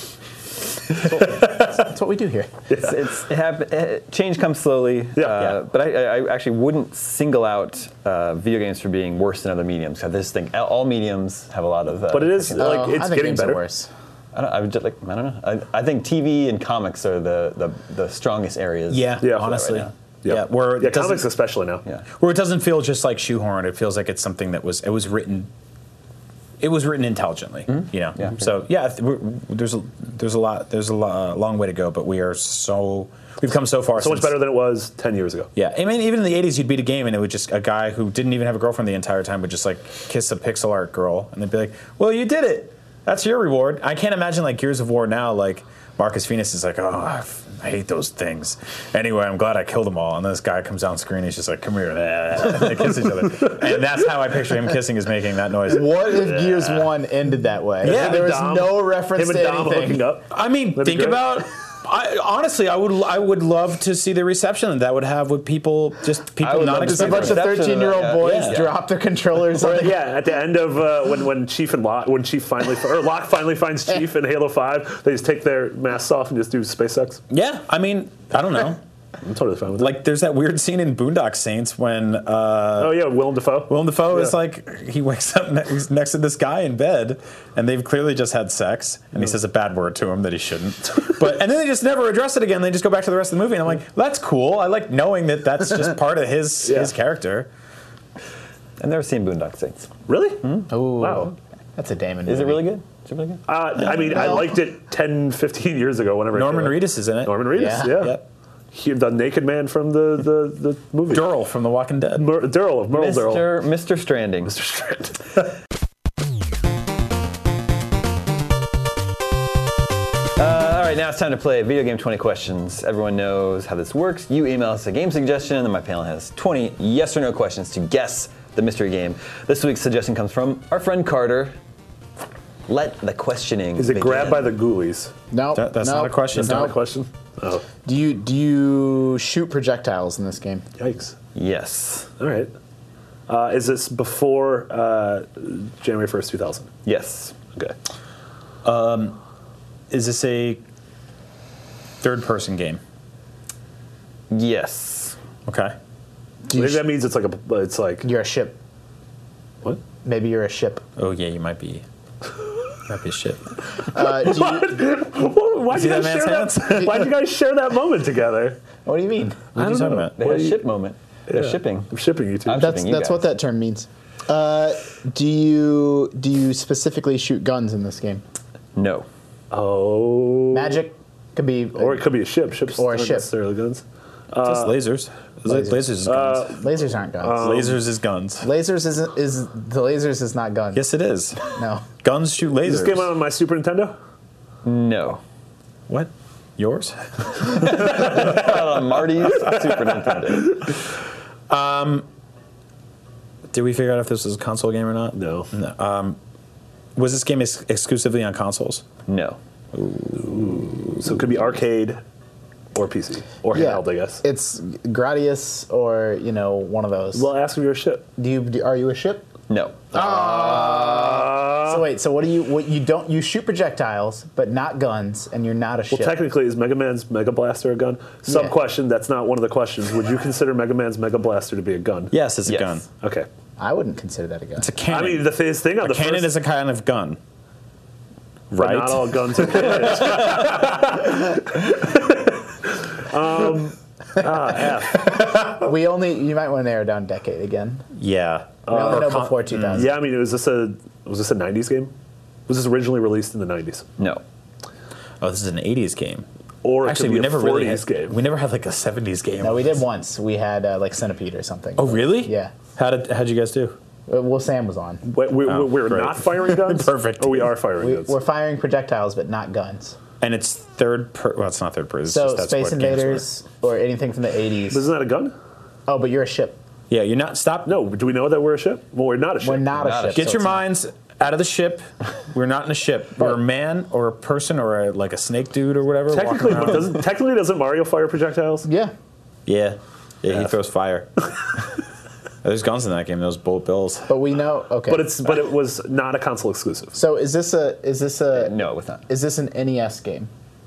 That's what we do here. It's, it's it hap- it, change comes slowly. Yeah. uh, Yeah. But I, I actually wouldn't single out uh, video games for being worse than other mediums. I just think all mediums have a lot of. Uh, But it is Oh, like I it's think getting games are better. worse. I don't. I would just like. I don't know. I, I think T V and comics are the the, the strongest areas. Yeah. Yeah. Honestly. Right now. Yeah, Yeah. Where it yeah, doesn't- comics especially now. Yeah. Where it doesn't feel just like shoehorned. It feels like it's something that was it was written. It was written intelligently, you know. Yeah. So yeah, th- we're, there's a there's a lot there's a lo- long way to go, but we are so we've come so far. So much since- better than it was ten years ago. Yeah, I mean, even in the eighties, you'd beat a game and it would just a guy who didn't even have a girlfriend the entire time would just like kiss a pixel art girl, and they'd be like, "Well, you did it. That's your reward." I can't imagine like Gears of War now. Like Marcus Phoenix is like, "Oh, I f- I hate those things." Anyway, I'm glad I killed them all. And then this guy comes down screen. He's just like, "Come here," and they kiss each other. And that's how I picture him kissing, is making that noise. What if Gears One ended that way? Yeah. there was Dom- no reference him to and Dom anything. hooking up. I mean, That'd be think great. about. I, honestly, I would I would love to see the reception that would have with people, just people would not love to Just a see bunch of Reception of that, thirteen-year-old yeah. boys Yeah. drop their controllers on Or, the yeah, at the end of uh, when when Chief and Locke, when Chief finally or Locke finally finds Chief in Halo Five, they just take their masks off and just do space sex. Yeah, I mean, I don't know. I'm totally fine with that. Like, there's that weird scene in Boondock Saints when uh, Oh yeah, Willem Dafoe. Willem Dafoe is Yeah. like, he wakes up ne- he's next to this guy in bed, and they've clearly just had sex, and he says a bad word to him that he shouldn't. But and then they just never address it again. They just go back to the rest of the movie, and I'm like, that's cool. I like knowing that that's just part of his Yeah. his character. I've never seen Boondock Saints. Really? Oh, Wow. that's a Damon. Is it movie. really good? Super good. Uh, I mean, I Well- liked it ten, fifteen years ago. Whenever Norman it came out. Reedus is in it. Norman Reedus, Yeah. yeah. Yep. He, the naked man from the the, the movie. Durrell from The Walking Dead. Mer- Durrell of Merle Durrell. Mister Mister Stranding. Mister Strand. Uh, all right, now it's time to play Video Game twenty Questions. Everyone knows how this works. You email us a game suggestion, and my panel has twenty yes or no questions to guess the mystery game. This week's suggestion comes from our friend Carter. Let the questioning Is it begin. grabbed by the ghoulies? No, That- that's no, not a question. That's not no. a question. Oh, Do you do you shoot projectiles in this game? yikes. Yes. All right. Uh, is this before uh, January first, two thousand? Yes. Okay. Is this a third-person game? Yes. Okay. Do you Maybe sh- that means it's like a. It's like you're a ship. what? Maybe you're a ship. Oh yeah, you might be. Might be shit. Uh, do you, Why'd See you that guys share man's that? Why'd you guys share that moment together? what do you mean? What are you talking about? They had a ship moment. They're Yeah. shipping. I'm shipping you two. I'm That's shipping you that's what guys. that term means. Uh, do you do you specifically shoot guns in this game? No. oh. Magic could be Or it could be a ship. Ships Or a aren't ship. necessarily guns. Just lasers. lasers. Lasers is guns. lasers aren't guns. lasers is guns. lasers is is the lasers is not guns. Yes, it is. No. Guns shoot lasers. Is this game on my Super Nintendo? No. What? Yours? Uh, Marty's Super Nintendo. Did we figure out if this was a console game or not? No. No. Um, was this game ex- exclusively on consoles? No. So it could be arcade or P C. Or Yeah, handheld, I guess. It's Gradius or you know one of those. Well, ask if you're a ship. do you do, are you a ship? No. So wait, so what do you what you don't you shoot projectiles but not guns and you're not a ship. Well, technically, is Mega Man's Mega Blaster a gun? Sub Yeah. question, that's not one of the questions. Would you consider Mega Man's Mega Blaster to be a gun? Yes, it's a Yes. gun. Okay. I wouldn't consider that a gun. It's a cannon. I mean, the th- thing on a the cannon first, is a kind of gun. but Right? not all guns are cannons. um, ah, F. we only you might want to narrow down decade again. Yeah. We only Or know con- before two thousand. Yeah, I mean, was this a was this a nineties game? Was this originally released in the nineties? No. Oh, this is an eighties game. Or it Actually, could we be never a really forties had, game. we never had like a seventies game. No, we did once. We had uh, like Centipede or something. Oh, really? Yeah. How did how'd you guys do? Uh, Well, Sam was on. Wait, we, Oh, we're great. not firing guns? Perfect. Or we are firing We, guns? we're firing projectiles but not guns. And it's third per. Well, it's not third person. So just, that's Space what games Invaders or anything from the eighties. Isn't that a gun? Oh, but you're a ship. were. Yeah, you're not. Stop. No. Do we know that we're a ship? Well, we're not a ship. We're not, Not a a ship. Get so your it's not- minds out of the ship. We're not in a ship. We're a man or a person or a, like a snake dude or whatever. walking Technically, around. but doesn't, technically, doesn't Mario fire projectiles? Yeah. Yeah. Yeah, he F. throws fire. There's guns in that game. Those bullet bills. But we know. Okay. But it's but it was not a console exclusive. so is this a is this a No, it's not. is this an N E S game?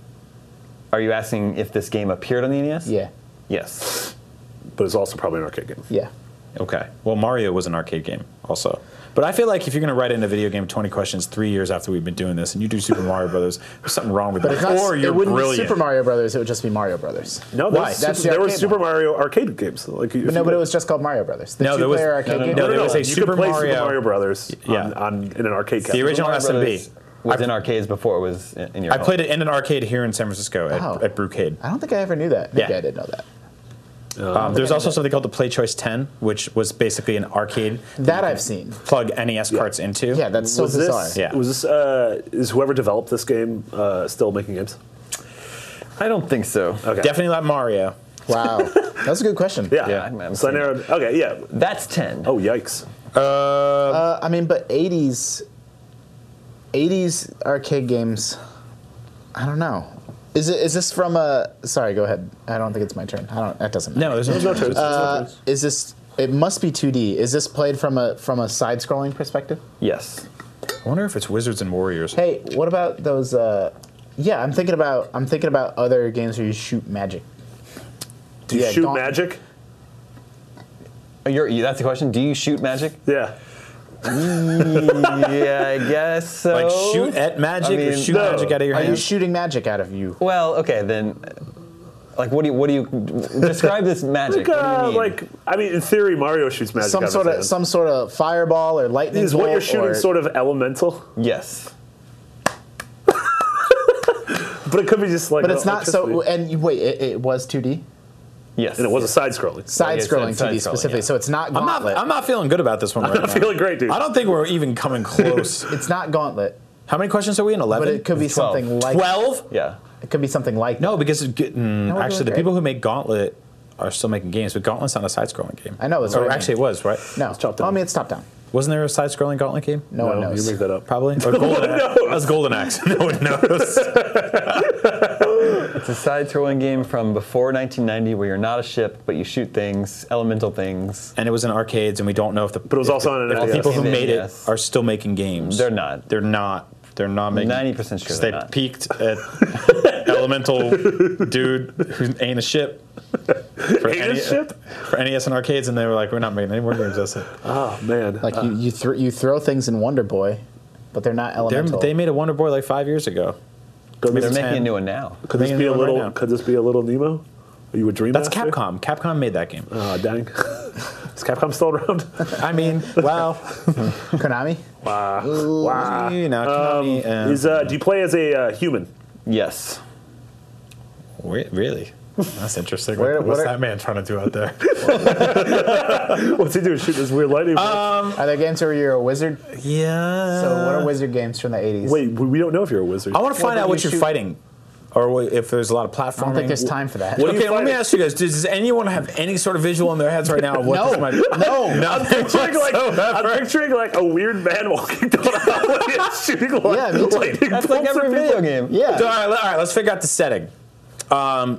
Are you asking if this game appeared on the N E S? Yeah. Yes. But it's also probably an arcade game. Yeah. Okay. Well, Mario was an arcade game also. But I feel like if you're going to write in a video game twenty questions three years after we've been doing this and you do Super Mario Brothers, there's something wrong with But that. it's not. Or you're it wouldn't brilliant. be Super Mario Brothers. It would just be Mario Brothers. No, Why? there's That's super, the there were arcade Super one. Mario arcade games. Like, if But no, you but could- it was just called Mario Brothers. The No, there was- two-player arcade no, game. no, there was a you Super could play Mario- Super Mario Brothers Yeah. on, on in an arcade The cabinet. original Mario S M B. Brothers was in arcades before it was in in your I home. played it in an arcade here in San Francisco at, Oh. at Brewcade. I don't think I ever knew that. Maybe Yeah. I did know that. Um, there's also something called the Play Choice ten, which was basically an arcade That I've seen. plug N E S carts into. Yeah, that's so was bizarre. this, Yeah. was this uh, is whoever developed this game uh, still making games? I don't think so. Okay. Definitely not Mario. Wow, that's a good question. Yeah. Yeah, I'm- I'm so I seeing narrowed. Okay, yeah. That's ten. Oh, yikes. Uh, I mean, but eighties, eighties arcade games. I don't know. Is it? Is this from a? Sorry, go ahead. I don't think it's my turn. I don't. That doesn't. No, there's no, No turns. Uh, is this? It must be two D. Is this played from a from a side-scrolling perspective? Yes. I wonder if it's Wizards and Warriors. Hey, what about those? Uh, yeah, I'm thinking about. I'm thinking about other games where you shoot magic. Do you yeah, shoot Gaunt- magic? Oh, You're, you, that's the question. Do you shoot magic? Yeah. Yeah, I guess so. Like shoot at magic I or mean, shoot no. magic out of your Are you hands? shooting magic out of you? Well, okay then. Like, what do you? What do you? Describe this magic. Like, What do uh, you mean? like, I mean, in theory, Mario shoots magic. Some out sort his of hand. some sort of fireball or lightning. Is what you're bolt shooting or- sort of elemental? Yes. But it could be just like. But it's not so. electricity. And you, wait, it, it was two D, Yes. And it was a side-scrolling. side-scrolling it's side- two D side-scrolling, specifically. yeah. So it's not I'm not. Gauntlet. I'm not feeling good about this one right I'm now. feeling great, dude. I don't think we're even coming close. It's not Gauntlet, How many questions are we in? but Eleven. it could be It's twelve. something like. Twelve? Yeah. It could be something like. No, because it, mm, we're actually, doing the great. people who make Gauntlet are still making games, but Gauntlet's not a side-scrolling game. I know, that's Or what I mean. actually, it was right. No, top oh, I down. mean it's top down. Wasn't there a side-scrolling Gauntlet game? No, one knows. You make that up. Probably. Or Golden Axe. That was Golden Axe. No one knows. It's a side-scrolling game from before nineteen ninety where you're not a ship, but you shoot things, elemental things. And it was in arcades, and we don't know if the But it was also on an if the N E S. people who And made it yes. are still making games. They're not. They're not. They're not making. ninety percent sure 'cause they're they not. peaked at elemental dude who ain't a ship. For Ain't a N E S ship? For N E S and arcades, and they were like, we're not making any more games. That's it. Oh man. Like you, you, th- you throw things in Wonder Boy, but they're not They're, elemental. they made a Wonder Boy like five years ago. Could They're this, making ten. a new one now. could this making be a one right little? now. Could this be a little Nemo? Are you a dream? That's master? Capcom. Capcom made that game. Oh dang. Is Capcom still around? I mean, well, Konami. Wow. Wow. you know, Konami, uh, Is uh, do you play as a uh, human? Yes. re- really? That's interesting. Where- What's what are- that man trying to do out there? What's he doing? Shoot this weird lightning bolt? Are there games where you're a wizard? Yeah. So what are wizard games from the eighties? Wait, we we don't know if you're a wizard. I want to find Well, out but what you you're shoot- fighting, or wh- if there's a lot of platforming. I don't think there's time for that. What do you Okay, let me fighting? ask you guys: Does anyone have any sort of visual in their heads right now of what No. this might? No. Nothing Picturing like, whatsoever. I'm picturing like a weird man walking down a hallway and shooting like, Yeah, me too. lightning That's like bolts at every people. video game. Yeah. So, all, right, let- all right, let's figure out the setting. Um,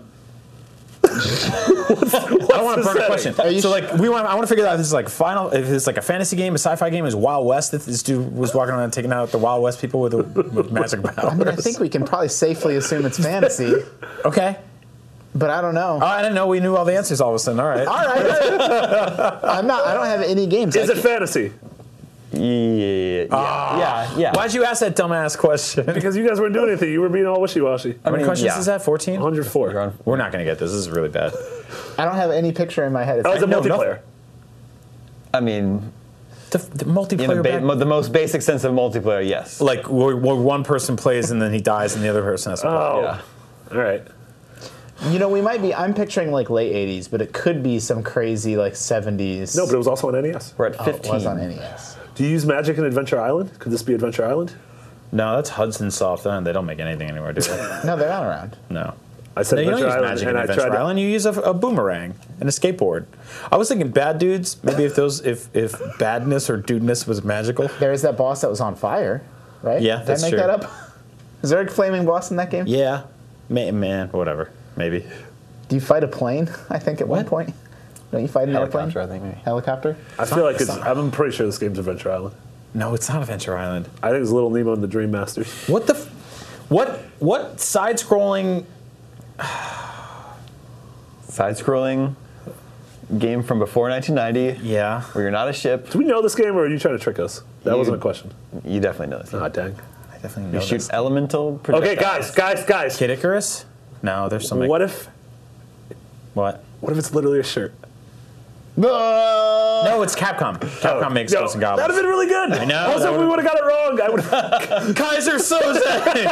I don't want to the burn a setting? question. Are you So, sh- like, we want. I want to figure out if this is like final. If it's like a fantasy game, a sci-fi game, is Wild West. If this dude was walking around taking out the Wild West people with, the, with magic powers. I mean, I think we can probably safely assume it's fantasy, Okay. but I don't know. Oh, I didn't know we knew all the answers all of a sudden. All right. All right. I'm not. I don't have any games. Is I it can- fantasy? Yeah. Yeah. yeah. yeah. Why'd you ask that dumbass question? Because you guys weren't doing anything. You were being all wishy-washy. How many mean, questions yeah. is that? fourteen? one hundred four. You're on- We're not going to get this. This is really bad. I don't have any picture in my head. It's Oh, it's a No, no. multiplayer. I mean, The, the in a multiplayer ba- back- mo- the most basic sense of multiplayer, yes. like where, where one person plays and then he dies and the other person has to play. Oh, Yeah. all right. You know, we might be. I'm picturing like late eighties, but it could be some crazy like seventies. No, but it was also on N E S. We're at Oh, fifteen. it was on N E S. Do you use Magic in Adventure Island? Could this be Adventure Island? No, that's Hudson Soft. Then they don't make anything anymore, do they? No, they're not around. No. I said No, you don't Adventure use Island, magic in and I Adventure tried to- Island. You use a, a boomerang and a skateboard. I was thinking bad dudes. Maybe if those, if if badness or dudeness was magical. There is that boss that was on fire, right? Yeah, Did that's I make true. that up? Is there a flaming boss in that game? Yeah, man, man, whatever. Maybe. Do you fight a plane? I think at one What? point. Don't you fight an Helicopter, airplane? I think, maybe. Helicopter. I feel like it's. it's not- I'm pretty sure this game's Adventure Island. No, it's not Adventure Island. I think it's Little Nemo and the Dream Masters. What the? F- what what side-scrolling? Side-scrolling game from before nineteen ninety, Yeah. where you're not a ship. Do we know this game, or are you trying to trick us? That You- wasn't a question. You definitely know this. Ah, dang. I definitely know You shoot this. elemental Okay, projectiles. guys, guys, guys. Kid Icarus? No, there's something. What if? What? What if it's literally a shirt? No, it's Capcom. Capcom Oh, makes no, Ghosts and Goblins. That'd have been really good. I know, Also, that if we would've- would have got it wrong. I would have. Kaiser Soze.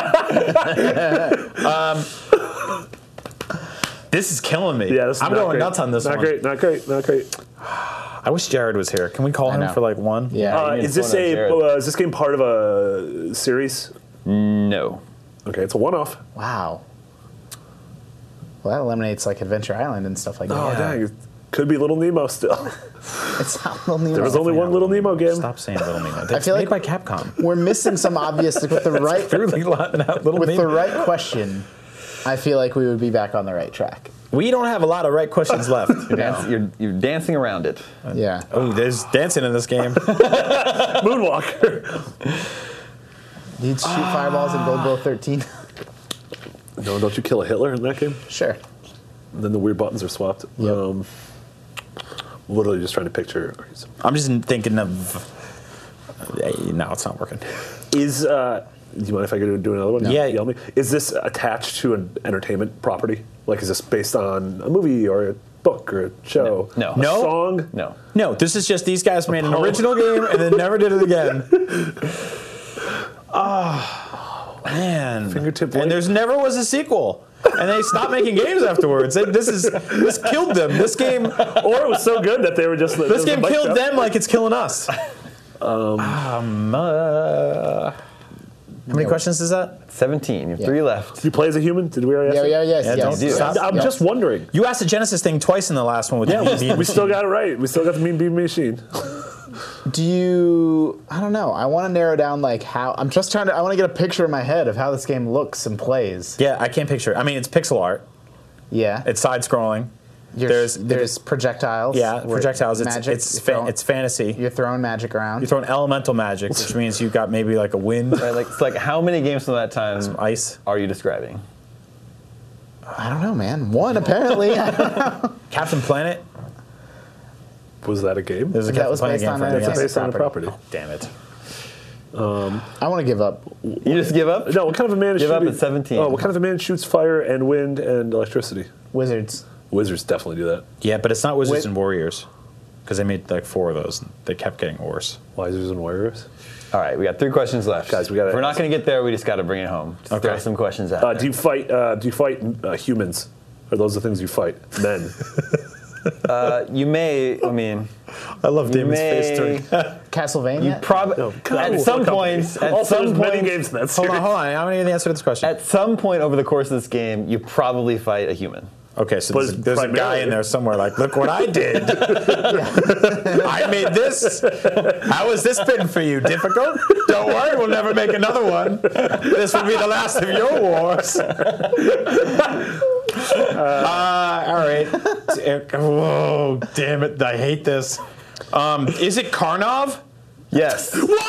um, this is killing me. Yeah, this is I'm not going great. nuts on this Not one. great. Not great. Not great. I wish Jared was here. Can we call him know. for like one? Yeah. Uh, you need is this to phone a? Jared. Uh, is this game part of a series? No. Okay, it's a one-off. Wow. Well, that eliminates like Adventure Island and stuff like Oh, that. dang. It could be Little Nemo still. It's not Little Nemo. There was only one Little Nemo game. Stop saying Little Nemo. That's feel made like- by Capcom. We're missing some obvious with the right Truly, not Little with the Nemo. right question. I feel like we would be back on the right track. We don't have a lot of right questions left. You're, danc- you're, you're dancing around it. Yeah. Oh, there's dancing in this game. Moonwalker. Do you shoot fireballs in Gold Blow thirteen? No, don't you kill a Hitler in that game? Sure. And then the weird buttons are swapped. Yep. Um, literally just trying to picture. I'm just thinking of. Hey, no, it's not working. Is uh, do you mind if I go do another one? Yeah. Yell me. Is this attached to an entertainment property? Like, is this based on a movie or a book or a show? No. A No. song? No. No, this is just these guys made an poem. original game and then never did it again. Man, Fingertip Blade. and there's never was a sequel, and they stopped making games afterwards. They, this is this killed them. This game, Or it was so good that they were just. this game killed them like it's killing us. Um, uh, how many questions is that? seventeen. You have Yeah. three left. Do you play as a human? Did we already ask Yeah, that? yeah, yes, Yeah, yes. don't do yes, that. I'm yes. just wondering. You asked the Genesis thing twice in the last one with Yeah, the we, we still got it right. We still got the Mean Bean Machine. Do you? I don't know. I want to narrow down like how. I'm just trying to. I want to get a picture in my head of how this game looks and plays. Yeah, I can't picture it. I mean, it's pixel art. Yeah. It's side scrolling. You're, there's- there's projectiles. Yeah, where projectiles. It's magic, it's you're fa- throwing- it's fantasy. You're throwing magic around. You're throwing elemental magic, which means you got maybe like a wind, Right, like, it's like how many games from that time ice. are you describing? I don't know, man. One apparently. Captain Planet. Was that a game? There's a That Captain was Planet based game on for a- N E That's S. Yeah. based on a property. Damn it. I want to give up. You just give up? No, what kind of a man is Give up shooting? at seventeen. Oh, what kind of a man shoots fire and wind and electricity? Wizards. Wizards definitely do that. Yeah, but it's not Wizards Wait. and Warriors, because they made like four of those. They kept getting worse. Wizards and warriors. All right, we got three questions left. Guys, we gotta- If we're not going to get there, we just got to bring it home. Just Okay. throw some questions out Uh, there. do you fight? Uh, do you fight uh, humans? Are those the things you fight? Men. Uh, you may, I mean, I love you may, Castlevania. you probably, No, at some point, at also, some there's many point, games in that Hold series. on, hold on. I'm gonna get the answer to this question. at some point over the course of this game, you probably fight a human. Okay, so But there's, there's a guy primarily- in there somewhere like, look what I did. I made this. How has this been for you? Difficult? Don't worry, we'll never make another one. This will be the last of your wars. Uh, all right. Whoa, damn it. I hate this. Um, is it Karnov? Yes.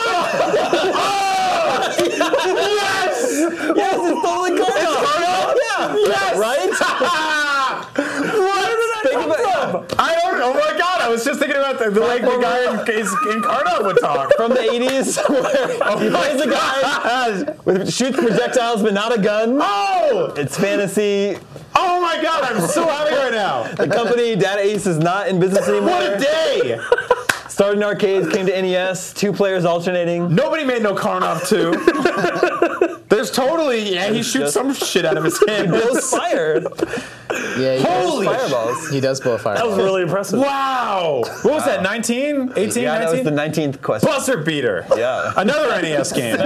Yes! Yes, it's totally Karnov. Yeah. Yes. Right? Where did I Think come about- from? I don't know. Oh my god, I was just thinking about the, the like the guy in, in Karnov would talk. From the eighties, where he plays a guy with shoots projectiles but not a gun. Oh! It's fantasy. Oh my god, I'm so happy right now. The company Data Ace is not in business anymore. What a day! Started in arcades, came to N E S, two players alternating. Nobody made no Karnov two. There's totally, yeah, he shoots Just- some shit out of his hand. Blows fire. Yeah. He Holy does, Fireballs. he does blow a That was fireball. really impressive. Wow! What was that, nineteen? eighteen, Yeah, that was the nineteen? nineteenth question. Buzzer beater. Yeah. Another N E S game.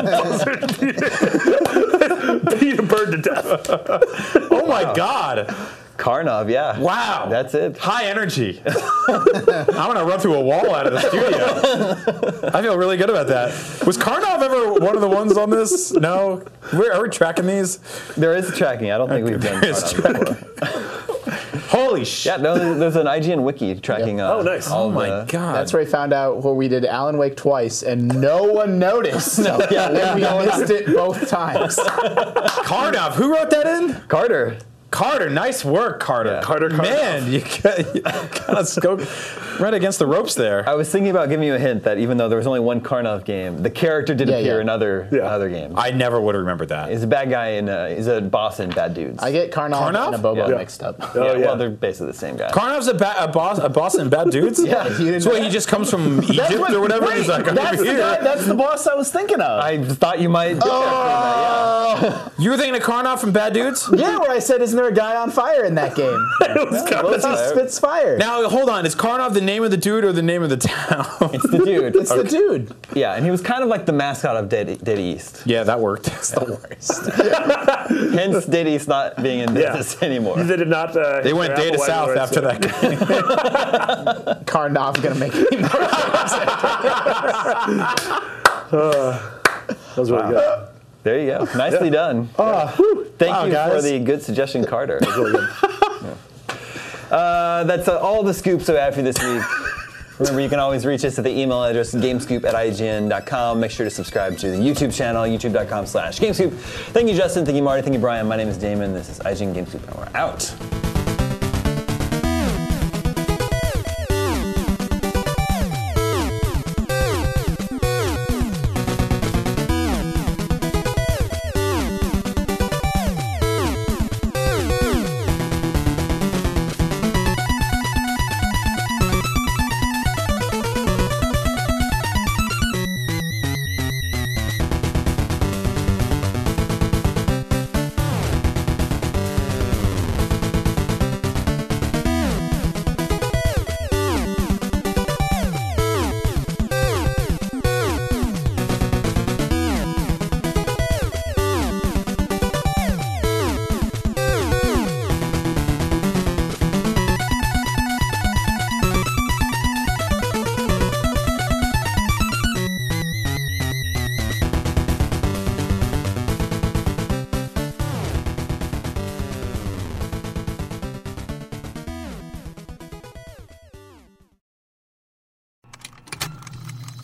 Beat a bird to death. Oh my god. Karnov, yeah. Wow. That's it. High energy. I'm gonna run through a wall out of the studio. I feel really good about that. Was Karnov ever one of the ones on this? No? We're, are we tracking these? There is tracking. I don't think we've done There is Karnov before. Holy shit. Yeah, no, there's an I G N wiki tracking. Uh, Oh, nice. all Oh my the- god. That's where we found out where we did Alan Wake twice, and no one noticed. No, yeah, we no one- missed it both times. Karnov. Who wrote that in? Carter. Carter, nice work, Carter. Yeah. Carter Karnov. Man, you got, you got us go right against the ropes there. I was thinking about giving you a hint that even though there was only one Karnov game, the character did Yeah, appear yeah. in other Yeah. other games. I never would have remembered that. He's a bad guy in. Uh, he's a boss in Bad Dudes. I get Karnov, Karnov? and a Bobo Yeah. mixed up. Oh, yeah, yeah. well, they're basically the same guy. Karnov's a, ba- a boss, a boss in Bad Dudes. Yeah, you didn't So know he that? just comes from Egypt or whatever. and he's like, I'm that's, over the here. guy, that's the boss I was thinking of. I thought you might. Get that You were thinking of Karnov from Bad Dudes? yeah, where I said, isn't there a guy on fire in that game? from that, He spits fire. Now hold on, is Karnov the name of the dude or the name of the town? It's the dude. it's the dude. Yeah, and he was kind of like the mascot of Data, Data East. Yeah, that worked. That's the worst. Hence, Data East not being in Yeah. business anymore. They did not. Uh, They went data south after that game. Karnov gonna make me more. That was really good. There you go. Nicely done. Thank Wow, you guys. for the good suggestion, Carter. That was really good. Yeah. Uh, that's uh, all the scoops we have for this week. Remember, you can always reach us at the email address gamescoop at I G N dot com. Make sure to subscribe to the YouTube channel, youtube dot com slash gamescoop. Thank you, Justin. Thank you, Marty. Thank you, Brian. My name is Damon. This is I G N Gamescoop, and we're out.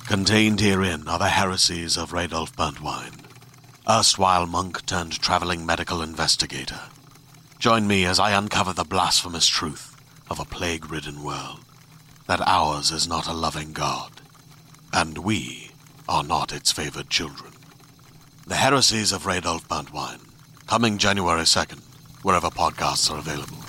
Contained herein are the heresies of Radolf Burntwine, erstwhile monk turned traveling medical investigator. Join me as I uncover the blasphemous truth of a plague-ridden world, that ours is not a loving God, and we are not its favored children. The Heresies of Radolf Burntwine, coming January second, wherever podcasts are available.